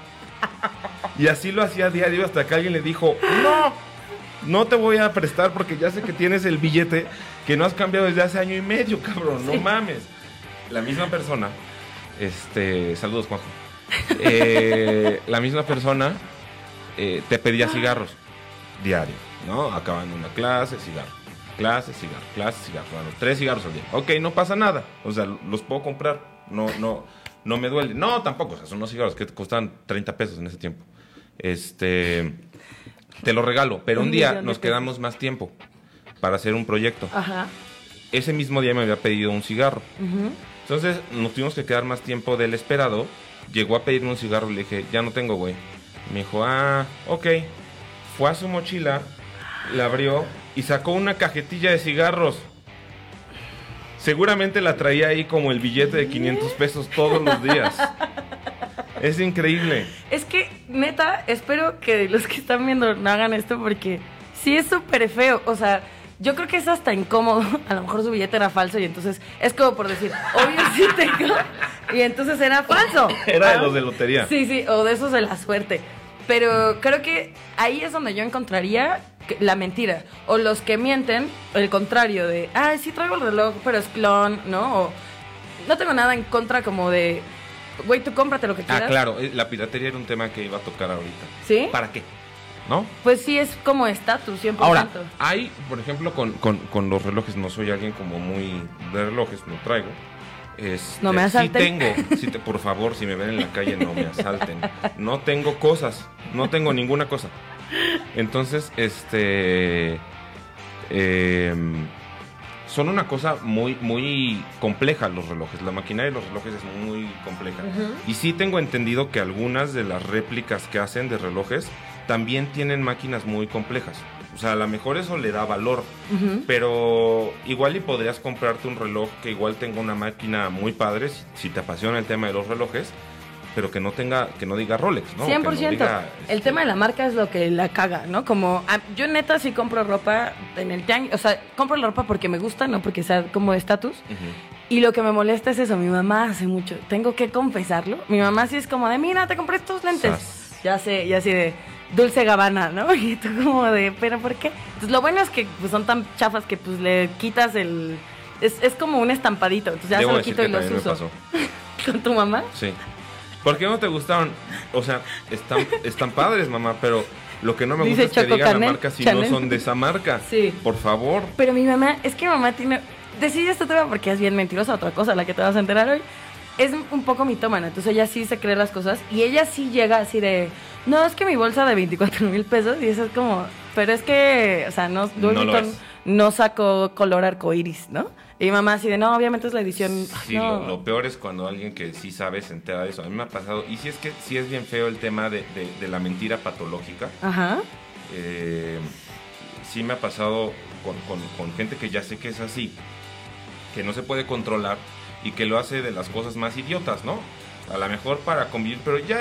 Y así lo hacía a diario hasta que alguien le dijo, no, no te voy a prestar porque ya sé que tienes el billete que no has cambiado desde hace año y medio, cabrón, no sí. mames. La misma persona, este, saludos Juanjo, eh, la misma persona eh, te pedía cigarros diario, ¿no? Acabando una clase, cigarro, clase, cigarro, clase, cigarro, bueno, tres cigarros al día. Ok, no pasa nada, o sea, los puedo comprar, no, no, no me duele. No, tampoco, o sea, son unos cigarros que costaban treinta pesos en ese tiempo. Este, te lo regalo, pero un, un día nos quedamos más tiempo para hacer un proyecto. Ajá. Ese mismo día me había pedido un cigarro. Uh-huh. Entonces nos tuvimos que quedar más tiempo del esperado. Llegó a pedirme un cigarro y le dije, ya no tengo, güey. Me dijo, ah, ok. Fue a su mochila, la abrió y sacó una cajetilla de cigarros. Seguramente la traía ahí como el billete de quinientos pesos todos los días. Es increíble. Es que, neta, espero que los que están viendo no hagan esto porque sí es súper feo. O sea, yo creo que es hasta incómodo. A lo mejor su billete era falso y entonces es como por decir, obvio sí tengo. Y entonces era falso. Era de los de lotería. Sí, sí, o de esos de la suerte. Pero creo que ahí es donde yo encontraría la mentira. O los que mienten, el contrario de, ah, sí traigo el reloj, pero es clon, ¿no? O no tengo nada en contra como de, güey, tú cómprate lo que quieras. Ah, claro, la piratería era un tema que iba a tocar ahorita. ¿Sí? ¿Para qué? ¿No? Pues sí, es como estatus, cien por ciento. Ahora, hay, por ejemplo, con, con, con los relojes, no soy alguien como muy de relojes, no traigo. Este, no me asalten. Sí tengo, sí te, por favor, si me ven en la calle no me asalten. No tengo cosas, no tengo ninguna cosa. Entonces, este, eh, son una cosa muy, muy compleja los relojes. La maquinaria de los relojes es muy compleja. Uh-huh. Y sí tengo entendido que algunas de las réplicas que hacen de relojes también tienen máquinas muy complejas. O sea, a lo mejor eso le da valor, uh-huh. pero igual y podrías comprarte un reloj que igual tenga una máquina muy padre, si, si te apasiona el tema de los relojes, pero que no tenga, que no diga Rolex, ¿no? cien por ciento. No diga, el este... tema de la marca es lo que la caga, ¿no? Como, yo neta sí compro ropa en el tianguis, o sea, compro la ropa porque me gusta, no porque sea como de estatus. Uh-huh. Y lo que me molesta es eso, mi mamá hace mucho, tengo que confesarlo, mi mamá sí es como de, mira, te compré estos lentes. Sas. Ya sé, ya así de... Dulce Gabbana, ¿no? Y tú como de, ¿pero por qué? Entonces lo bueno es que pues, son tan chafas que pues le quitas el... Es, es como un estampadito, entonces ya Debo se lo quito y los uso. Pasó. ¿Con tu mamá? Sí. ¿Por qué no te gustaron? O sea, están, están padres, mamá, pero lo que no me Dice gusta es que Choco digan Canel, la marca si Chanel. no son de esa marca. Sí. Por favor. Pero mi mamá, es que mi mamá tiene... Decide este tema porque es bien mentirosa, otra cosa, la que te vas a enterar hoy. Es un poco mitómana, entonces ella sí se cree las cosas y ella sí llega así de, no, es que mi bolsa de veinticuatro mil pesos y eso es como, pero es que, o sea, no, no, no, no sacó color arcoiris, ¿no? Y mi mamá así de, no, obviamente es la edición. Sí, no. lo, lo peor es cuando alguien que sí sabe se entera de eso. A mí me ha pasado, y sí es que sí es bien feo el tema de, de, de la mentira patológica. Ajá. Eh, sí me ha pasado con, con, con gente que ya sé que es así, que no se puede controlar y que lo hace de las cosas más idiotas, ¿no? A lo mejor para convivir, pero ya,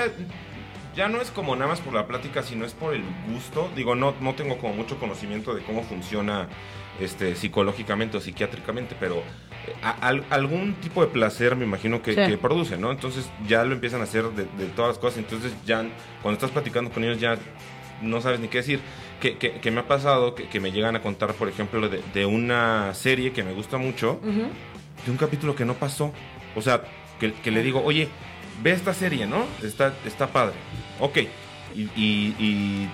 ya no es como nada más por la plática, sino es por el gusto. Digo, no, no tengo como mucho conocimiento de cómo funciona este, psicológicamente o psiquiátricamente, pero a, a, algún tipo de placer me imagino que, sí. que produce, ¿no? Entonces ya lo empiezan a hacer de, de todas las cosas, entonces ya cuando estás platicando con ellos ya no sabes ni qué decir. Que, que, que me ha pasado, que, que me llegan a contar, por ejemplo, de, de una serie que me gusta mucho, uh-huh. de un capítulo que no pasó. O sea, que, que le digo, oye, ve esta serie, ¿no? Está, está padre. Ok. Y, y, y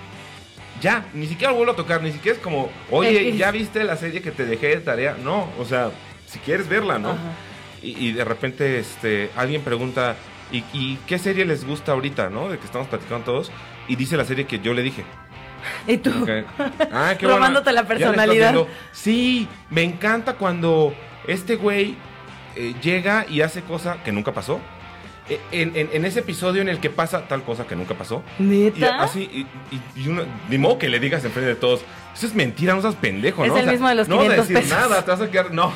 ya, ni siquiera lo vuelvo a tocar, ni siquiera es como, oye, ¿ya viste la serie que te dejé de tarea? No, o sea, si quieres verla, ¿no? Y, y de repente este, alguien pregunta, ¿y, ¿y qué serie les gusta ahorita, no? De que estamos platicando todos. Y dice la serie que yo le dije. ¿Y tú? Okay. Ah, qué robándote bueno. la personalidad. Sí, me encanta cuando este güey eh, llega y hace cosa que nunca pasó. Eh, en, en, en ese episodio en el que pasa tal cosa que nunca pasó. ¿Neta? Y así, y, y, y uno, ni modo que le digas enfrente de todos, eso es mentira, no seas pendejo, es ¿no? Es el o sea, mismo de los no quinientos vas a decir pesos. nada, te vas a quedar, no.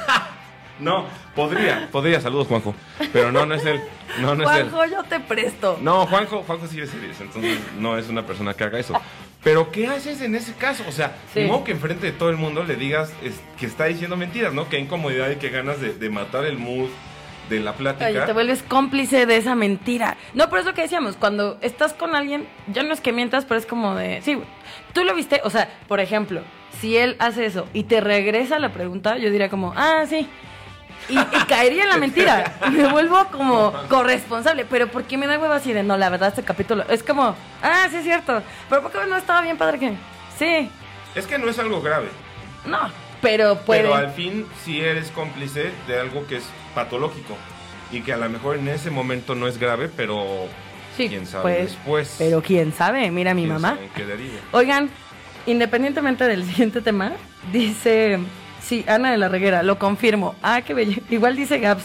No, podría, podría, saludos Juanjo, pero no, no es él, no, no Juanjo, es él. Juanjo, yo te presto. No, Juanjo, Juanjo sí es serio, entonces no es una persona que haga eso. Pero ¿qué haces en ese caso? O sea, sí. Ni modo que enfrente de todo el mundo le digas es, que está diciendo mentiras, ¿no? Qué incomodidad y qué ganas de, de matar el mood de la plática. Oye, te vuelves cómplice de esa mentira. No, pero es lo que decíamos, cuando estás con alguien, ya no es que mientas, pero es como de, sí, tú lo viste, o sea, por ejemplo, si él hace eso y te regresa la pregunta, yo diría como, ah, sí, y, y caería en la mentira, y me vuelvo como corresponsable, pero ¿por qué me da hueva así de, no, la verdad, este capítulo, es como, ah, sí es cierto, pero ¿por qué no estaba bien padre que, sí. Es que no es algo grave. No, pero puede. Pero al fin sí eres cómplice de algo que es patológico y que a lo mejor en ese momento no es grave, pero sí, quién sabe pues, después. Pero quién sabe, mira a mi mamá. Qué deriva. Oigan, independientemente del siguiente tema, dice, sí, Ana de la Reguera, lo confirmo. Ah, qué bello. Igual dice Gabs,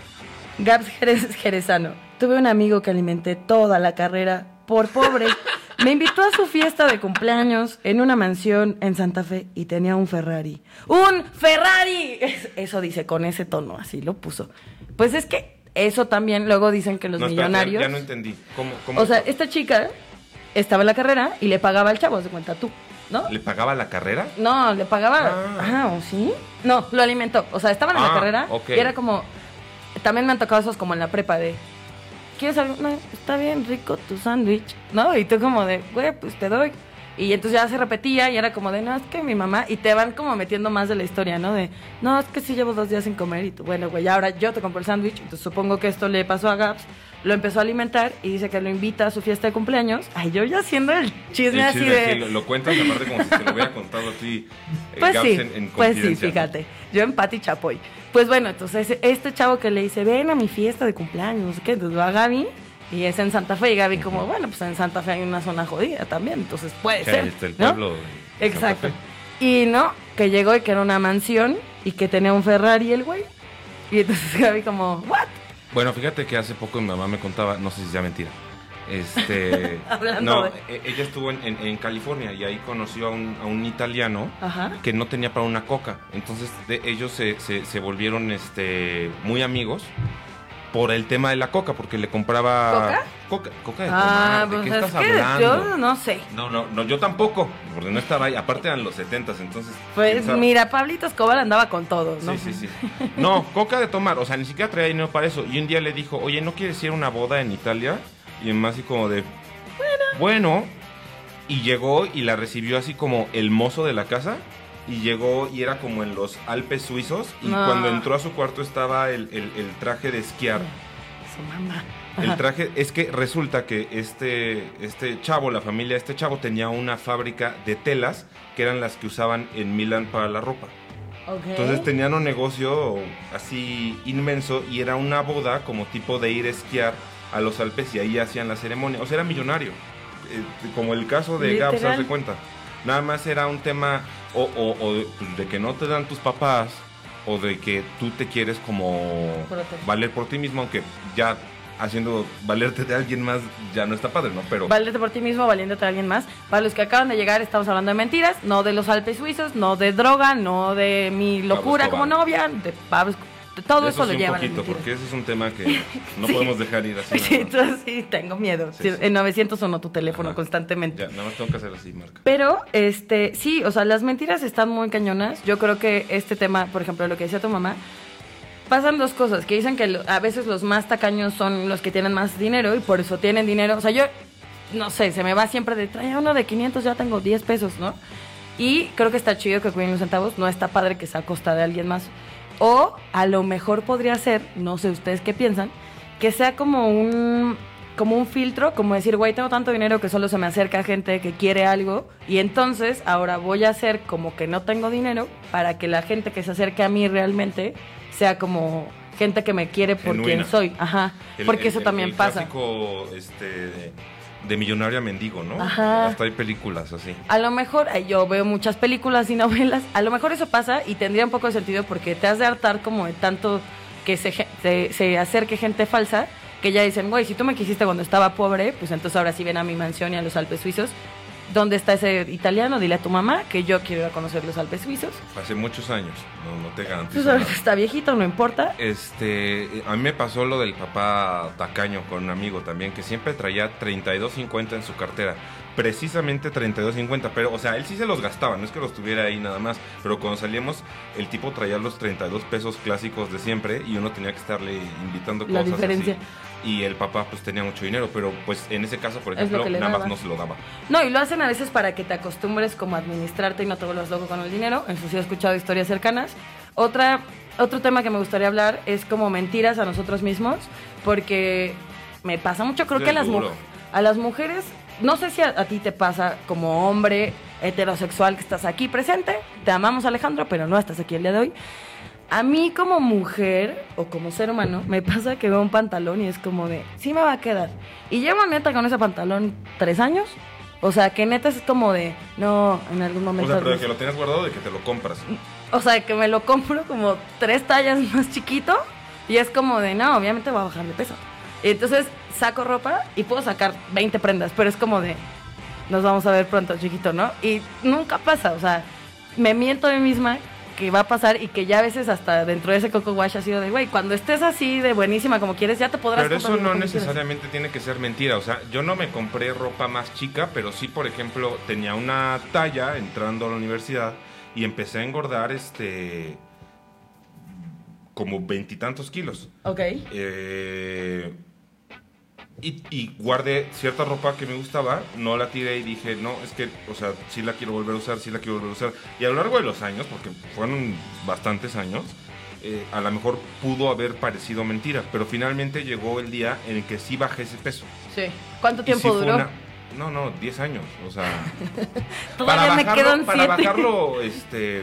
Gabs Jerez, Jerezano. Tuve un amigo que alimenté toda la carrera por pobre. Me invitó a su fiesta de cumpleaños en una mansión en Santa Fe y tenía un Ferrari. ¡Un Ferrari! Eso dice, con ese tono, así lo puso. Pues es que eso también, luego dicen que los no, espera, millonarios... Ya, ya no entendí. ¿Cómo, cómo o sea, esta chica estaba en la carrera y le pagaba al chavo, se cuenta tú, ¿no? ¿Le pagaba la carrera? No, le pagaba... Ah, ah ¿o sí? No, lo alimentó. O sea, estaban en ah, la carrera okay. Y era como... También me han tocado esos como en la prepa de... ¿Quieres algo? No, está bien rico tu sándwich, ¿no? Y tú como de, güey, pues te doy. Y entonces ya se repetía y era como de, no, es que mi mamá... Y te van como metiendo más de la historia, ¿no? De, no, es que sí llevo dos días sin comer. Y tú, bueno, güey, ahora yo te compro el sándwich. Entonces supongo que esto le pasó a Gabs. Lo empezó a alimentar y dice que lo invita a su fiesta de cumpleaños. Ay, yo ya haciendo el chisme, el chisme así de... Así, lo, lo cuentas aparte como si te lo hubiera contado a ti, eh, pues Gabs, sí, en, en pues sí, confidencia, fíjate. Yo en Pati Chapoy. Pues bueno, entonces este chavo que le dice, ven a mi fiesta de cumpleaños, no sé qué, entonces va a Gaby... Y es en Santa Fe, y Gaby como, bueno, pues en Santa Fe hay una zona jodida también, entonces puede que ser, está el ¿no? pueblo de Exacto. Santa Fe. Y no, que llegó y que era una mansión, y que tenía un Ferrari el güey. Y entonces Gaby como, ¿what? Bueno, fíjate que hace poco mi mamá me contaba, no sé si sea mentira, este... Hablando no, de... e- ella estuvo en, en, en California y ahí conoció a un, a un italiano Ajá. que no tenía para una coca, entonces de, ellos se, se, se volvieron este, muy amigos por el tema de la coca, porque le compraba... ¿Coca? Coca, coca de Ah, tomar, ¿de pues qué es estás que hablando? yo no sé. No, no, no, yo tampoco, porque no estaba ahí, aparte eran los setentas, entonces... Pues ¿quién sabe? mira, Pablito Escobar andaba con todo, ¿no? Sí, sí, sí. No, coca de tomar, o sea, ni siquiera traía dinero para eso. Y un día le dijo, oye, ¿no quieres ir a una boda en Italia? Y más así como de... Bueno. Bueno. Y llegó y la recibió así como el mozo de la casa. Y llegó y era como en los Alpes suizos. Y No. cuando entró a su cuarto estaba el, el, el traje de esquiar. Su mamá. El traje, es que resulta que este, este chavo, la familia de este chavo tenía una fábrica de telas que eran las que usaban en Milán para la ropa. Okay. Entonces tenían un negocio así inmenso y era una boda como tipo de ir a esquiar a los Alpes y ahí hacían la ceremonia. O sea, era millonario, eh, como el caso de Literal. Gabs, haz de cuenta. Nada más era un tema o, o, o de, pues, de que no te dan tus papás o de que tú te quieres como Proteger. valer por ti mismo, aunque ya haciendo valerte de alguien más ya no está padre, ¿no? Pero Válete por ti mismo, valiéndote a alguien más. Para los que acaban de llegar, estamos hablando de mentiras, no de los Alpes suizos, no de droga, no de mi locura Pablo como Escobar. novia, de Pablo Escobar. Todo eso, eso lo sí llevan un las poquito, mentiras. porque ese es un tema que no Sí. podemos dejar ir así. Sí, nada más. entonces sí, tengo miedo. Sí, Sí, sí. En novecientos uno tu teléfono Ajá. constantemente. Ya, nada más tengo que hacer así, marca. Pero, este, sí, o sea, las mentiras están muy cañonas. Yo creo que este tema, por ejemplo, lo que decía tu mamá, pasan dos cosas, que dicen que lo- a veces los más tacaños son los que tienen más dinero y por eso tienen dinero. O sea, yo, no sé, se me va siempre de, trae uno de quinientos, ya tengo diez pesos, ¿no? Y creo que está chido que cuiden los centavos, no está padre que sea a costa de alguien más. O a lo mejor podría ser, no sé ustedes qué piensan, que sea como un, como un filtro, como decir, güey, tengo tanto dinero que solo se me acerca gente que quiere algo y entonces ahora voy a hacer como que no tengo dinero para que la gente que se acerque a mí realmente sea como gente que me quiere por Genuina. quien soy. Ajá, El- porque el- eso el- también el pasa. clásico, este, de, de millonario a mendigo, ¿no? Ajá. Hasta hay películas así. A lo mejor, ay, yo veo muchas películas y novelas, a lo mejor eso pasa y tendría un poco de sentido porque te has de hartar como de tanto que se, ge- se, se acerque gente falsa, que ya dicen, güey, si tú me quisiste cuando estaba pobre, pues entonces ahora sí ven a mi mansión y a los Alpes suizos. ¿dónde está ese italiano? Dile a tu mamá que yo quiero ir a conocer los Alpes suizos. Hace muchos años, no, no te garantizo Pues ahorita nada. está viejito, no importa. Este, a mí me pasó lo del papá tacaño con un amigo también, que siempre traía treinta y dos cincuenta en su cartera. Precisamente treinta y dos cincuenta, pero, o sea, él sí se los gastaba, no es que los tuviera ahí nada más. Pero cuando salíamos, el tipo traía los treinta y dos pesos clásicos de siempre y uno tenía que estarle invitando La cosas diferencia. así. Y el papá, pues, tenía mucho dinero, pero, pues, en ese caso, por Es lo ejemplo, que le nada daba. más no se lo daba. No, y lo hacen a veces para que te acostumbres como a administrarte y no te vuelvas loco con el dinero. Eso sí he escuchado historias cercanas. Otra, otro tema que me gustaría hablar es como mentiras a nosotros mismos, porque me pasa mucho, creo Sí, que a las, mu- duro. a las mujeres, no sé si a, a ti te pasa como hombre heterosexual que estás aquí presente, te amamos Alejandro, pero no estás aquí el día de hoy. A mí como mujer o como ser humano me pasa que veo un pantalón y es como de, sí me va a quedar. Y llevo neta con ese pantalón tres años. O sea, que neta es como de, no, en algún O momento... sea, pero de que lo tenías guardado, de que te lo compras. O sea, que me lo compro como tres tallas más chiquito y es como de, no, obviamente va a bajar de peso. Y entonces saco ropa y puedo sacar veinte prendas, pero es como de, nos vamos a ver pronto, chiquito, ¿no? Y nunca pasa, o sea, me miento a mí misma que va a pasar y que ya a veces hasta dentro de ese coco wash ha sido de, güey, cuando estés así de buenísima como quieres, ya te podrás Pero eso comprar no lo que quieras. necesariamente tiene que ser mentira. O sea, yo no me compré ropa más chica, pero sí, por ejemplo, tenía una talla entrando a la universidad y empecé a engordar este como veintitantos kilos. Ok. Eh, y, y guardé cierta ropa que me gustaba, no la tiré y dije, no, es que, o sea, sí la quiero volver a usar, sí la quiero volver a usar. Y a lo largo de los años, porque fueron bastantes años, eh, a lo mejor pudo haber parecido mentira, pero finalmente llegó el día en el que sí bajé ese peso. Sí. ¿Cuánto Y tiempo sí fue duró? una- no, no, diez años, o sea... Todavía me bajarlo, quedan para siete. bajarlo, este,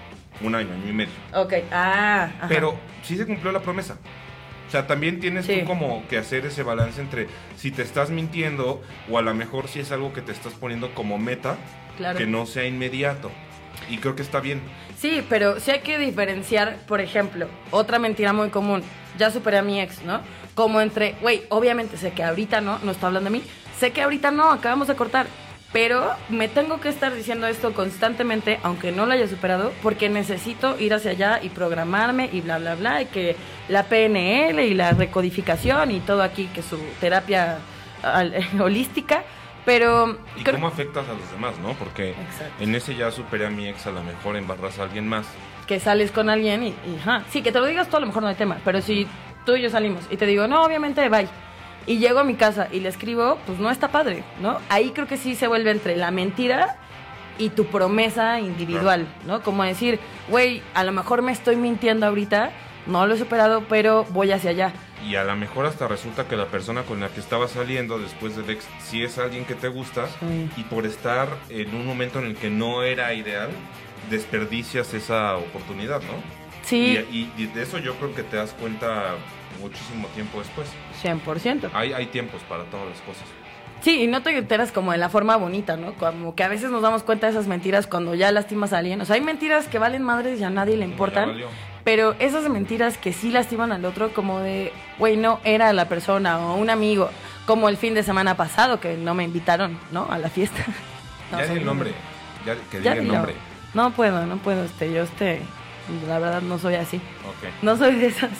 un año, año y medio. Ok, ah, ajá. Pero sí se cumplió la promesa. O sea, también tienes Sí. tú como que hacer ese balance entre si te estás mintiendo o a lo mejor si es algo que te estás poniendo como meta, Claro. que no sea inmediato. Y creo que está bien. Sí, pero sí hay que diferenciar, por ejemplo, otra mentira muy común. Ya superé a mi ex, ¿no? Como entre, güey, obviamente sé que ahorita no, no está hablando de mí. Sé que ahorita no, acabamos de cortar. Pero me tengo que estar diciendo esto constantemente, aunque no lo haya superado, porque necesito ir hacia allá y programarme y bla, bla, bla. Y que la P N L y la recodificación y todo aquí, que su terapia al- holística. Pero... ¿Y creo- cómo afectas a los demás, no? Porque Exacto. en ese ya superé a mi ex, a lo mejor embarras a alguien más. que sales con alguien y, y ajá. Sí, que te lo digas tú a lo mejor no hay tema, pero si tú y yo salimos y te digo, no, obviamente, bye, y llego a mi casa y le escribo, pues no está padre, ¿no? Ahí creo que sí se vuelve entre la mentira y tu promesa individual, ¿no? Como decir, güey, a lo mejor me estoy mintiendo ahorita, no lo he superado, pero voy hacia allá. Y a lo mejor hasta resulta que la persona con la que estaba saliendo después del ex sí es alguien que te gusta, Sí. y por estar en un momento en el que no era ideal, desperdicias esa oportunidad, ¿no? Sí, Y, y- y de eso yo creo que te das cuenta muchísimo tiempo después. cien por ciento. Hay, hay tiempos para todas las cosas. Sí, y no te enteras como de la forma bonita, ¿no? Como que a veces nos damos cuenta de esas mentiras cuando ya lastimas a alguien. O sea, hay mentiras que valen madres y a nadie le Ya importan. valió. Pero esas mentiras que sí lastiman al otro, como de, güey, no era la persona o un amigo, como el fin de semana pasado que no me invitaron, ¿no? A la fiesta. No, Ya son- di el nombre. Ya que Ya diga el dilo. nombre. No puedo, no puedo, este, yo este, la verdad no soy así. Ok. No soy de esas.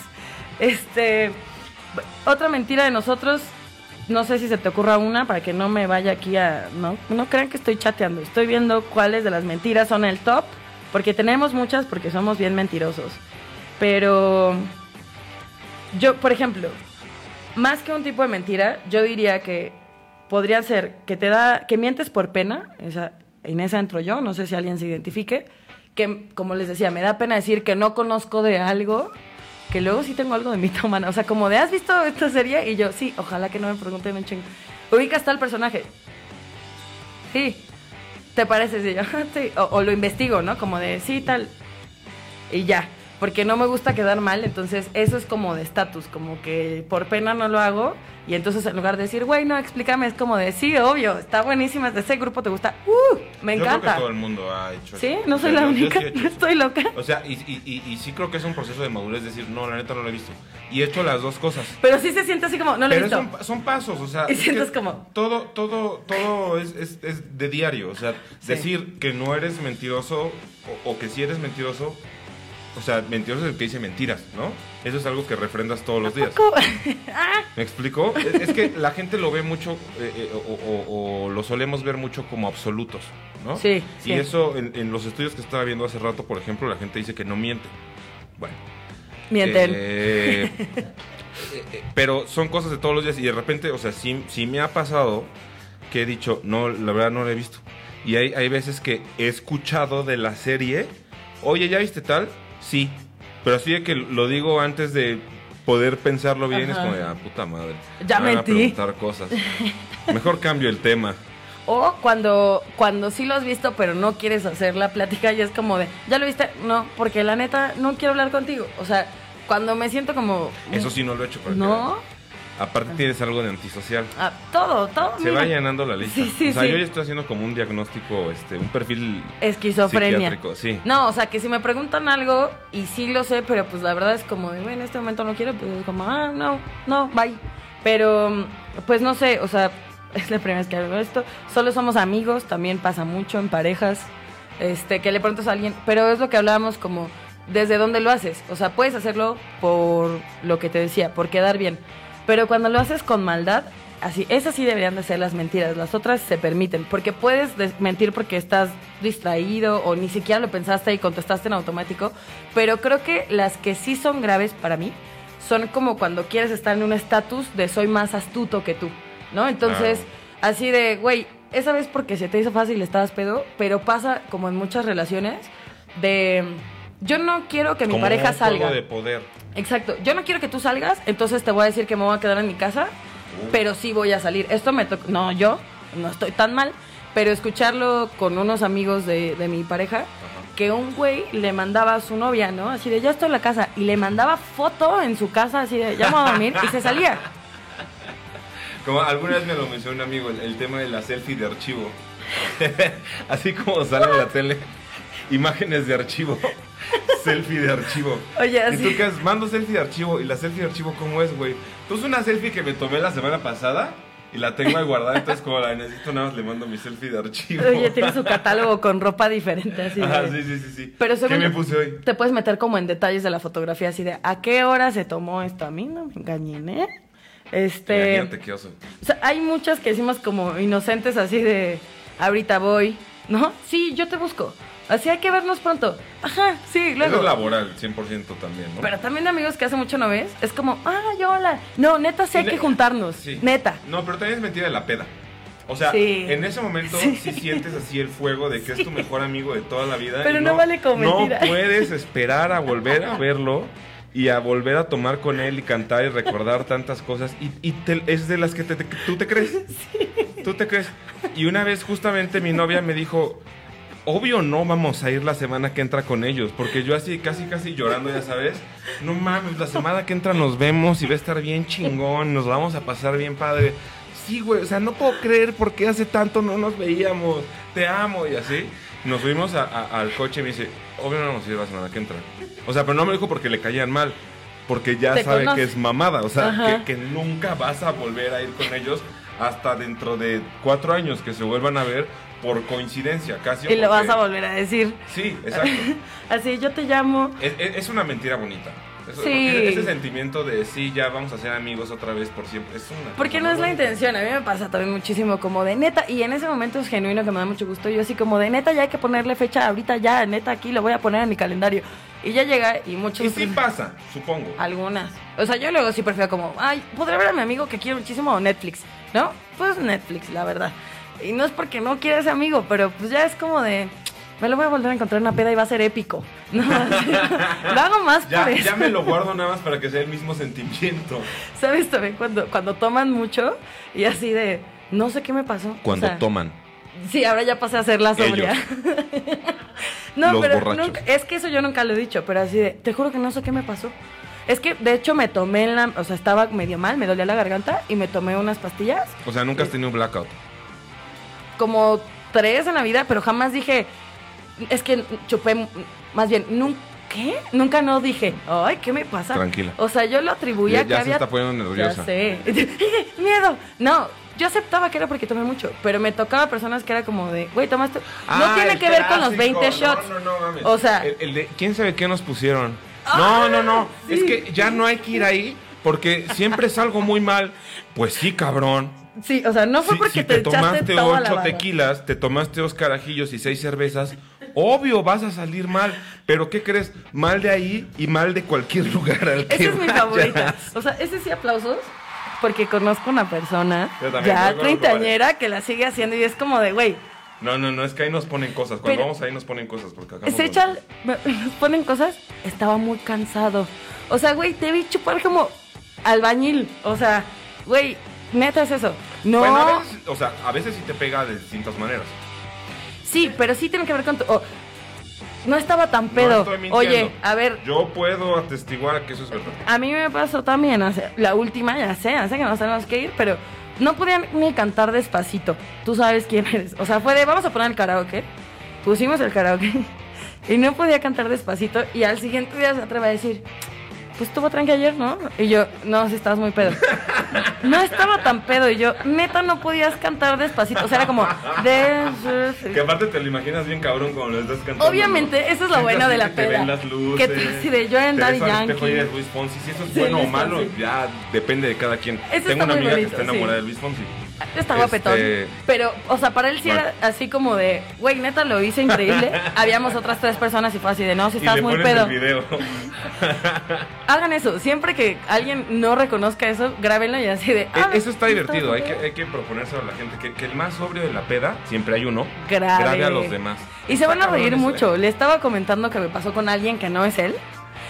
Este, otra mentira de nosotros, no sé si se te ocurra una para que no me vaya aquí a, no, no crean que estoy chateando, estoy viendo cuáles de las mentiras son el top, porque tenemos muchas porque somos bien mentirosos. Pero yo, por ejemplo, más que un tipo de mentira, yo diría que podría ser que te da, que mientes por pena, esa, en esa entro yo, no sé si alguien se identifique, que como les decía, me da pena decir que no conozco de algo, que luego sí tengo algo de mitómana, o sea, como de, ¿has visto esta serie? Y yo, sí, ojalá que no me pregunten un chingo. ¿Ubicas tal personaje? Sí. ¿Te parece? Sí, yo, sí. O, o lo investigo, ¿no? Como de, sí, tal. Y ya. porque no me gusta quedar mal, entonces eso es como de estatus, como que por pena no lo hago, y entonces en lugar de decir, güey, no, explícame, es como de, sí, obvio, está buenísima, de ese grupo te gusta, uh, me encanta. Yo creo que todo el mundo ha hecho eso. Sí, no soy la única, no estoy loca. O sea, y, y, y, y sí creo que es un proceso de madurez decir, no, la neta no lo he visto. Y he hecho las dos cosas. Pero sí se siente así como, no lo he visto. Pero son, son pasos, o sea. Y sientes como. Todo, todo, todo es, es, es de diario. O sea, sí. Decir que no eres mentiroso o, o que sí eres mentiroso. O sea, mentiroso es el que dice mentiras, ¿no? Eso es algo que refrendas todos los días. ¿Me explico? Es, es que la gente lo ve mucho, eh, eh, o, o, o lo solemos ver mucho como absolutos, ¿no? Sí. Y sí. eso, en, en los estudios que estaba viendo hace rato, por ejemplo, la gente dice que no miente. Bueno. Mienten. Eh, eh, eh, pero son cosas de todos los días y de repente, o sea, sí, sí me ha pasado que he dicho, no, la verdad no lo he visto. Y hay, hay veces que he escuchado de la serie, oye, ¿ya viste tal? Sí, pero así de que lo digo antes de poder pensarlo bien. Ajá. Es como de, ah, puta madre. Ya me mentí. Van a preguntar cosas. Mejor cambio el tema. O cuando, cuando sí lo has visto, pero no quieres hacer la plática y es como de, ¿ya lo viste? No, porque la neta no quiero hablar contigo. O sea, cuando me siento como... Eso sí no lo he hecho. ¿No? Aparte tienes algo de antisocial. Ah, todo, todo. Se mira. Va llenando la lista. Sí, sí, o sea, sí. yo ya estoy haciendo como un diagnóstico, este, un perfil esquizofrenia. Psiquiátrico, sí. No, o sea, que si me preguntan algo y sí lo sé, pero pues la verdad es como de, en este momento no quiero, pues es como, ah, no, no, bye. Pero, pues no sé, o sea, es la primera vez que hago esto. Solo somos amigos, también pasa mucho en parejas, este, que le preguntas a alguien, pero es lo que hablábamos como, ¿desde dónde lo haces? O sea, puedes hacerlo por lo que te decía, por quedar bien. Pero cuando lo haces con maldad, así, esas sí deberían de ser las mentiras. Las otras se permiten, porque puedes mentir porque estás distraído o ni siquiera lo pensaste y contestaste en automático. Pero creo que las que sí son graves para mí son como cuando quieres estar en un estatus de soy más astuto que tú, ¿no? Entonces, ah. así de, güey, esa vez porque se te hizo fácil estabas pedo, pero pasa como en muchas relaciones de... Yo no quiero que mi como pareja un salga. Juego de poder. Exacto. Yo no quiero que tú salgas, entonces te voy a decir que me voy a quedar en mi casa, uh. pero sí voy a salir. Esto me toca... No, yo no estoy tan mal, pero escucharlo con unos amigos de, de mi pareja, uh-huh. que un güey le mandaba a su novia, ¿no? Así de, ya estoy en la casa, y le mandaba foto en su casa, así de, ya me voy a dormir, y se salía. Como alguna vez me lo mencionó un amigo, el, el tema de la selfie de archivo. Así como sale en la tele, imágenes de archivo. Selfie de archivo. Oye, así. ¿Y tú qué haces? Mando selfie de archivo. ¿Y la selfie de archivo cómo es, güey? Entonces una selfie que me tomé la semana pasada y la tengo ahí guardada. Entonces como la necesito nada más le mando mi selfie de archivo. Oye, tiene su catálogo con ropa diferente así. Ajá, de... sí, sí, sí, sí. Pero según ¿qué me puse hoy? Te puedes meter como en detalles de la fotografía así de ¿a qué hora se tomó esto? A mí no me engañen, ¿eh? Este... Imagínate qué oso. O sea, hay muchas que decimos como inocentes así de ahorita voy, ¿no? Sí, yo te busco. Así hay que vernos pronto. Ajá, sí, luego. Eso es laboral, cien por ciento también, ¿no? Pero también de amigos que hace mucho no ves, es como, ah, yo hola. No, neta, sí hay que juntarnos. Sí. Neta. No, pero también es mentira de la peda. O sea, sí. En ese momento sí. sí sientes así el fuego de que sí. es tu mejor amigo de toda la vida. Pero y no, no vale como mentira. No puedes esperar a volver a verlo y a volver a tomar con él y cantar y recordar tantas cosas. Y, y te, es de las que te, te, tú te crees. Sí. Tú te crees. Y una vez justamente mi novia me dijo... Obvio no vamos a ir la semana que entra con ellos, porque yo así casi casi llorando, ya sabes, no mames, la semana que entra nos vemos y va a estar bien chingón, nos vamos a pasar bien padre. Sí, güey, o sea, no puedo creer por qué hace tanto no nos veíamos, te amo y así. Nos fuimos a, a, al coche y me dice, obvio no vamos a ir la semana que entra. O sea, pero no me dijo porque le caían mal, porque ya sabe conoce. Que es mamada, o sea, que, que nunca vas a volver a ir con ellos hasta dentro de cuatro años que se vuelvan a ver. Por coincidencia, casi. Y porque... lo vas a volver a decir. Sí, exacto. Así, yo te llamo. Es, es, es una mentira bonita. Eso, sí. Ese sentimiento de sí, ya vamos a ser amigos otra vez por siempre. Es una porque no es la intención. A mí me pasa también muchísimo como de neta. Y en ese momento es genuino que me da mucho gusto. Yo así como de neta, ya hay que ponerle fecha ahorita, ya, neta, aquí lo voy a poner en mi calendario. Y ya llega y muchos. Y sí otros... pasa, supongo. Algunas. O sea, yo luego sí prefiero como, ay, podré ver a mi amigo que quiero muchísimo o Netflix, ¿no? Pues Netflix, la verdad. Y no es porque no quiera ese amigo, pero pues ya es como de... Me lo voy a volver a encontrar en una peda y va a ser épico. No, lo hago más ya, por eso. Ya me lo guardo nada más para que sea el mismo sentimiento. ¿Sabes también cuando, cuando toman mucho y así de... No sé qué me pasó. Cuando o sea, toman. Sí, ahora ya pasé a ser la sobria. No, los pero borrachos. nunca, es que eso yo nunca lo he dicho, pero así de, te juro que no sé qué me pasó. Es que, de hecho, me tomé en la... O sea, estaba medio mal, me dolía la garganta y me tomé unas pastillas. O sea, nunca has tenido un blackout. Como tres en la vida, pero jamás dije... Es que chupé... Más bien, nunca... ¿Qué? Nunca no dije, ay, ¿qué me pasa? Tranquila. O sea, yo lo atribuía Ya, que ya se había... está poniendo nerviosa. Ya sé. Miedo. No, yo aceptaba que era porque tomé mucho, pero me tocaba personas que era como de, güey, tomaste... Ah, no tiene el que ver con los clásico. veinte shots. No, no, no, mames. O sea... El, el de, ¿quién sabe qué nos pusieron? Ah, no, no, no. sí. Es que ya no hay que ir ahí porque siempre salgo muy mal. Pues sí, cabrón. Sí, o sea, no fue Si, porque si te, te echaste tomaste toda la ocho barra. tequilas, te tomaste dos carajillos y seis cervezas, obvio vas a salir mal. Pero ¿qué crees? Mal de ahí y mal de cualquier lugar al que Esa es mi vayas. favorita. O sea, ese sí aplausos, porque conozco una persona Yo también, ya yo conozco treintañera que la sigue haciendo y es como de, güey, No, no, no, es que ahí nos ponen cosas. Cuando Pero- vamos ahí nos ponen cosas. Porque acá se no- echan, nos ponen cosas, estaba muy cansado. O sea, güey, te vi chupar como albañil. O sea, güey, neta es eso. No, Bueno, a veces, o sea, a veces sí te pega de distintas maneras. sí, pero sí tiene que ver con tu... o- no estaba tan No pedo. estoy mintiendo. Oye, a ver, Yo puedo atestiguar que eso es verdad. a mí me pasó también, o sea, la última, ya sé, ya sé que nos tenemos que ir, pero no podían ni cantar despacito. Tú sabes quién eres. O sea, fue de, vamos a poner el karaoke. Pusimos el karaoke y no podía cantar despacito. Y al siguiente día se atreve a decir, pues estuvo tranqui ayer, ¿no? Y yo, no, si estabas muy pedo. No estaba tan pedo. Y yo, neta, no podías cantar despacito. O sea, era como, de... Que aparte te lo imaginas bien cabrón cuando lo estás cantando. Obviamente, ¿no? eso es lo Sientes bueno así de la que te peda. ven las luces, Que te- sí, de yo en te Daddy ves al espejo y Yankee. eres Luis Fonsi. Si eso es Sí, bueno o Luis malo, Fonsi. ya depende de cada quien. Eso Tengo está una muy amiga que bonito, está enamorada sí. de Luis Fonsi. Está guapetón. Este- Pero, o sea, para él sí era así como de, güey, neta lo hice increíble. Habíamos otras tres personas y fue así de, no, si Y estás le muy pones pedo. el video. Hagan eso. Siempre que alguien no reconozca eso, grábenlo y así de. ah, E- Eso está ¿sí divertido. Hay estás que, hay que proponérselo a la gente. Que, que el más sobrio de la peda, siempre hay uno, Grave. grabe a los demás. Y se van a Está reír cabrón eso, mucho. ¿eh? Le estaba comentando que me pasó con alguien que no es él.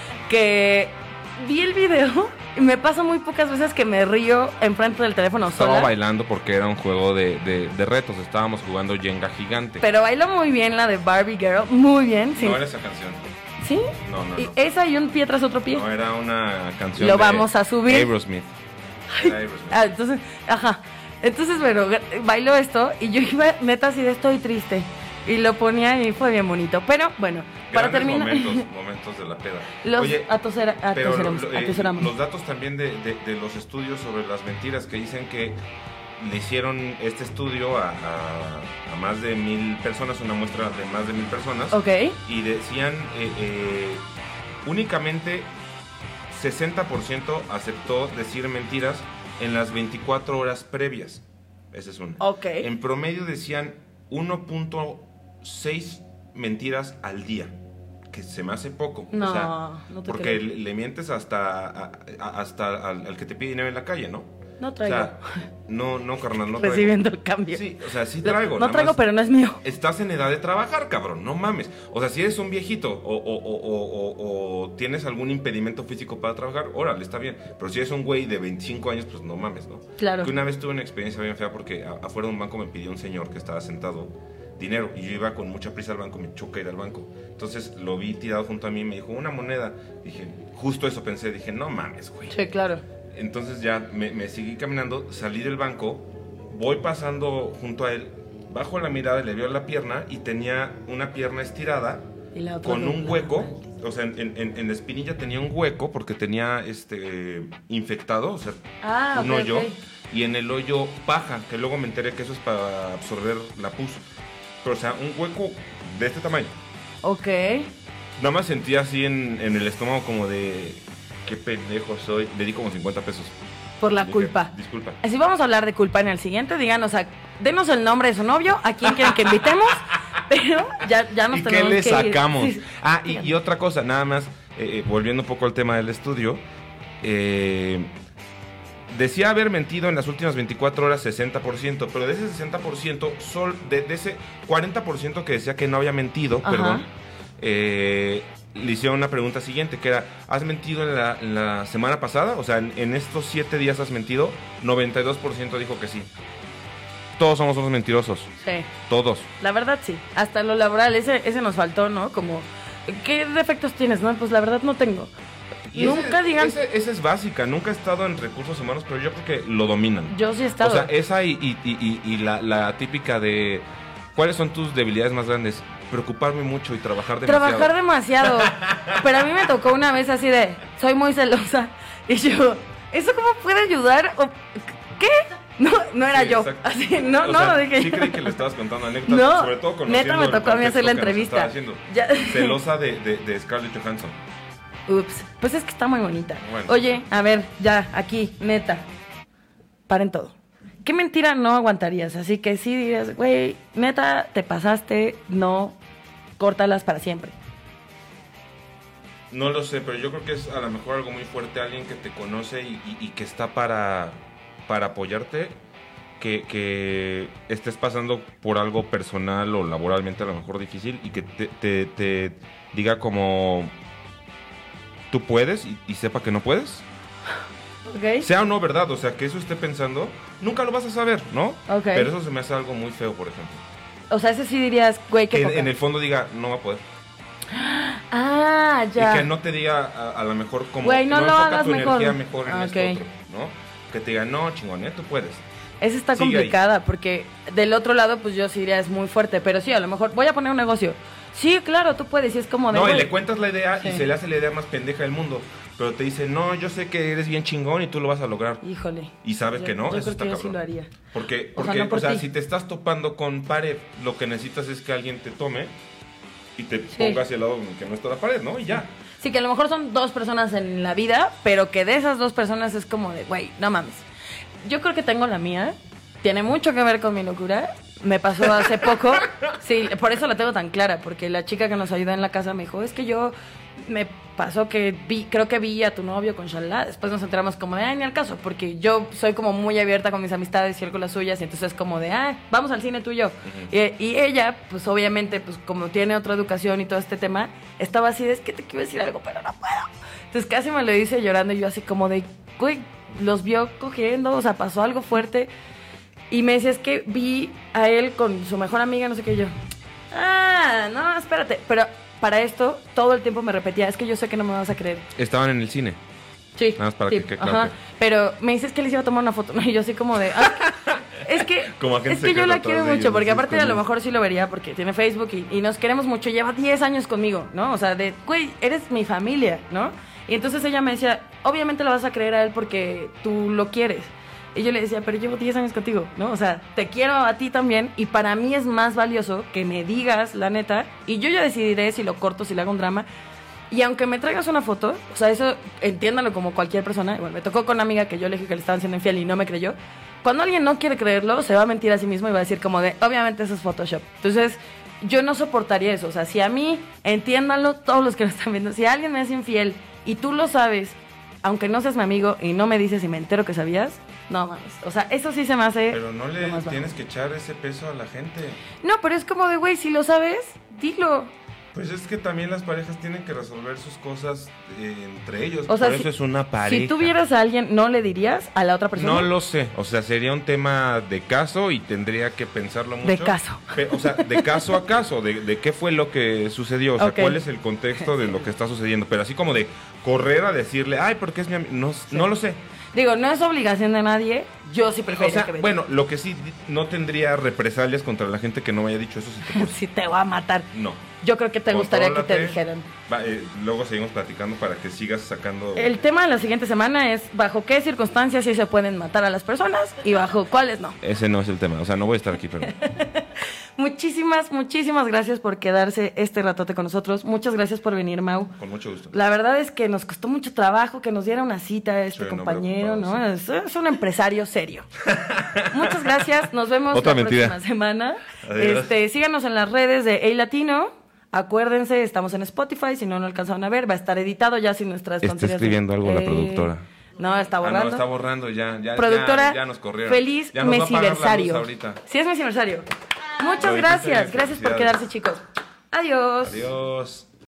Que vi el video y me pasa muy pocas veces que me río enfrente del teléfono Estaba sola. bailando porque era un juego de, de, de retos. Estábamos jugando Jenga gigante. Pero baila muy bien la de Barbie Girl. Muy bien, sí. No era esa canción. ¿Sí? No, no, Y no. esa y un pie tras otro pie. No, era una canción Lo de vamos a subir. Aerosmith. Era Aerosmith. Ah, entonces, ajá. Entonces, bueno, gra- bailó esto y yo iba neta así de estoy triste. Y lo ponía y fue bien bonito. Pero bueno, para Grandes terminar. momentos, momentos de la peda. Los Oye, atosera- pero atoseramos, lo- eh, atoseramos. los datos también de, de- de los estudios sobre las mentiras que dicen que le hicieron este estudio a, a- a más de mil personas, una muestra de más de mil personas, Ok. y decían eh, eh, únicamente sesenta por ciento aceptó decir mentiras en las veinticuatro horas previas. Esa es una. Ok. En promedio decían uno punto seis mentiras al día, que se me hace poco. No, o sea, no te porque creo. le, le mientes hasta, a- a- hasta al, al que te pide dinero en la calle, ¿no? No O traigo. sea, no, no, carnal, no traigo. Recibiendo el cambio. Sí, o sea, sí Lo- traigo. no nada traigo, más pero no es mío. Estás en edad de trabajar, cabrón, no mames. O sea, si eres un viejito o, o- o- o- o- o tienes algún impedimento físico para trabajar, órale, está bien. Pero si eres un güey de veinticinco años, pues no mames, ¿no? Claro. Que una vez tuve una experiencia bien fea porque a- afuera de un banco me pidió un señor que estaba sentado dinero y yo iba con mucha prisa al banco, me choca ir al banco. Entonces lo vi tirado junto a mí y me dijo, una moneda. Dije, justo eso pensé, dije, no mames, güey. Sí, claro. Entonces ya me, me seguí caminando, salí del banco, voy pasando junto a él, bajo la mirada, le veo la pierna y tenía una pierna estirada Y la otra con no. un hueco, o sea, en, en- en la espinilla tenía un hueco porque tenía este infectado, o sea, Ah, un ok, hoyo, ok. y en el hoyo paja, que luego me enteré que eso es para absorber la pus. Pero, o sea, un hueco de este tamaño. Ok. Nada más sentí así en, en el estómago como de, qué pendejo soy. Le di como cincuenta pesos. Por la Dije, culpa. Disculpa. Así vamos a hablar de culpa en el siguiente. Díganos, a, denos el nombre de su novio, a quién quieren que invitemos. Pero ya, ya nos ¿Y qué tenemos le que ir. sacamos? Sí, sí. Ah, y, y otra cosa, nada más, eh, eh, volviendo un poco al tema del estudio, eh, decía haber mentido en las últimas veinticuatro horas sesenta por ciento, pero de ese sesenta por ciento, sol, de, de ese cuarenta por ciento que decía que no había mentido, Ajá. perdón, eh, le hicieron una pregunta siguiente, que era, ¿has mentido en la, en la semana pasada? O sea, en, en estos siete días has mentido, noventa y dos por ciento dijo que sí. todos somos unos mentirosos. Sí. Todos. La verdad, sí. Hasta lo laboral, ese, ese nos faltó, ¿no? Como, ¿qué defectos tienes? No, pues la verdad no tengo. Y Nunca ese, digan... Esa ese es básica, nunca he estado en recursos humanos, pero yo creo que lo dominan. Yo sí he estado. O sea, esa y, y, y, y la, la típica de... ¿Cuáles son tus debilidades más grandes? Preocuparme mucho y trabajar demasiado. Trabajar demasiado. Pero a mí me tocó una vez así de, soy muy celosa. Y yo, ¿eso cómo puede ayudar? ¿O ¿Qué? No, no era Sí, yo. exacto. Así, no, O no sea, lo dije sí yo. creí que le estabas contando anécdotas, No, sobre todo neta me conociendo el tocó a mí hacer la contexto que nos estaba entrevista. haciendo. Ya. Celosa de, de, de Scarlett Johansson. Ups, pues es que está muy bonita. Bueno. Oye, a ver, ya, aquí, neta. Paren todo. ¿Qué mentira no aguantarías? Así que sí dirías, güey, neta, te pasaste, no, córtalas para siempre. No lo sé, pero yo creo que es a lo mejor algo muy fuerte, alguien que te conoce y, y, y que está para, para apoyarte, que, que estés pasando por algo personal o laboralmente a lo mejor difícil y que te, te, te diga como tú puedes y, y sepa que no puedes. ¿Ok? Sea o no verdad, o sea, que eso esté pensando, nunca lo vas a saber, ¿no? Ok. Pero eso se me hace algo muy feo, por ejemplo. O sea, ese sí dirías, güey, qué Que poca. en el fondo diga, no va a poder. Ah, ya. Y que no te diga a, a lo mejor como Güey, no lo enfoca hagas tu mejor. energía mejor en Ah, esto ok. otro, ¿no? Que te diga, no, chingón, ¿eh? Tú puedes. Esa está Sigue complicada porque del otro lado, pues yo sí diría es muy fuerte. Pero sí, a lo mejor voy a poner un negocio. Sí, claro, tú puedes. Y es como de. No, y güey, le cuentas la idea Sí. y se le hace la idea más pendeja del mundo. Pero te dice, no, yo sé que eres bien chingón y tú lo vas a lograr. Híjole. Y sabes Yo- que no, yo eso creo está que yo cabrón. sí lo haría. Porque, O sea, porque no o por sea, ti. si te estás topando con pared, lo que necesitas es que alguien te tome y te Sí. ponga hacia el lado que no está la pared, ¿no? Y ya. Sí, que a lo mejor son dos personas en la vida, pero que de esas dos personas es como de, güey, no mames. Yo creo que tengo la mía. Tiene mucho que ver con mi locura. Me pasó hace poco. Sí, por eso la tengo tan clara, porque la chica que nos ayuda en la casa me dijo, es que yo me pasó que vi, creo que vi a tu novio con Shalala. Después nos enteramos como de, ay, ni al caso, porque yo soy como muy abierta con mis amistades y él con las suyas, y entonces como de, ah, vamos al cine tú y yo. Ujú. y, y ella, pues obviamente, pues como tiene otra educación y todo este tema, estaba así de, es que te quiero decir algo, pero no puedo. Entonces casi me lo dice llorando y yo así como de, güey, los vio cogiendo, o sea, pasó algo fuerte. Y me decía, es que vi a él con su mejor amiga, no sé qué, y yo. Ah, no, espérate. Pero para esto, todo el tiempo me repetía, es que yo sé que no me vas a creer. Estaban en el cine. Sí. Nada más para sí, que quede claro ajá. que- Pero me dices que les iba a tomar una foto, ¿no? Y yo así como de. Ah, es que, Como agente es que yo secreto la atrás quiero de mucho, ellos, porque así aparte a lo escondidos. mejor sí lo vería, porque tiene Facebook y, y nos queremos mucho. Lleva diez años conmigo, ¿no? O sea, de, güey, eres mi familia, ¿no? Y entonces ella me decía, obviamente lo vas a creer a él porque tú lo quieres. Y yo le decía, pero llevo diez años contigo, ¿no? O sea, te quiero a ti también y para mí es más valioso que me digas la neta y yo ya decidiré si lo corto, si le hago un drama. Y aunque me traigas una foto, o sea, eso entiéndalo como cualquier persona. Bueno, me tocó con una amiga que yo le dije que le estaban siendo infiel y no me creyó. Cuando alguien no quiere creerlo, se va a mentir a sí mismo y va a decir como de, obviamente eso es Photoshop. Entonces, yo no soportaría eso. O sea, si a mí, entiéndanlo todos los que nos están viendo, si alguien me es infiel y tú lo sabes, aunque no seas mi amigo y no me dices y me entero que sabías, no mames. O sea, eso sí se me hace... Pero no lo le más bajo. tienes que echar ese peso a la gente. No, pero es como de, güey, si lo sabes, dilo. Pues es que también las parejas tienen que resolver sus cosas eh, entre ellos. O sea, Por si- eso es una pareja. Si tuvieras a alguien, ¿no le dirías a la otra persona? No lo sé, o sea, sería un tema de caso y tendría que pensarlo mucho. De caso. Pe- o sea, de caso a caso, de, de qué fue lo que sucedió, o sea, Ok. cuál es el contexto de lo que está sucediendo. Pero así como de correr a decirle, ay, porque es mi amigo, no, no lo sé. Digo, no es obligación de nadie. Yo sí prefiero O sea, que me bueno, lo que sí, no tendría represalias contra la gente que no me haya dicho eso. Si te si te va a matar. no. Yo creo que te gustaría que te Contrólate. dijeran. Va, eh, luego seguimos platicando para que sigas sacando... El tema de la siguiente semana es bajo qué circunstancias sí se pueden matar a las personas y bajo cuáles no. Ese no es el tema, o sea, no voy a estar aquí, pero... Muchísimas, muchísimas gracias por quedarse este ratote con nosotros. Muchas gracias por venir, Mau. Con mucho gusto. La verdad es que nos costó mucho trabajo que nos diera una cita a este Sí, no, compañero, ¿no? preocupado, Es, es un empresario serio. Muchas gracias. Nos vemos Otra la mentira. próxima semana. Adiós. Este, síganos en las redes de Hey Latino. Acuérdense, estamos en Spotify. Si no, no alcanzaron a ver, va a estar editado ya sin nuestras Está tonterías de- escribiendo algo la Eh, productora. No, está Ah, borrando. no, está borrando ya. ya Productora, ya, ya nos corrieron. feliz Ya nos va a apagar la luz mesiversario. ahorita. Sí, es mesiversario. Muchas Lo dijiste gracias. bien, Gracias por felicidades. quedarse, chicos. Adiós. Adiós.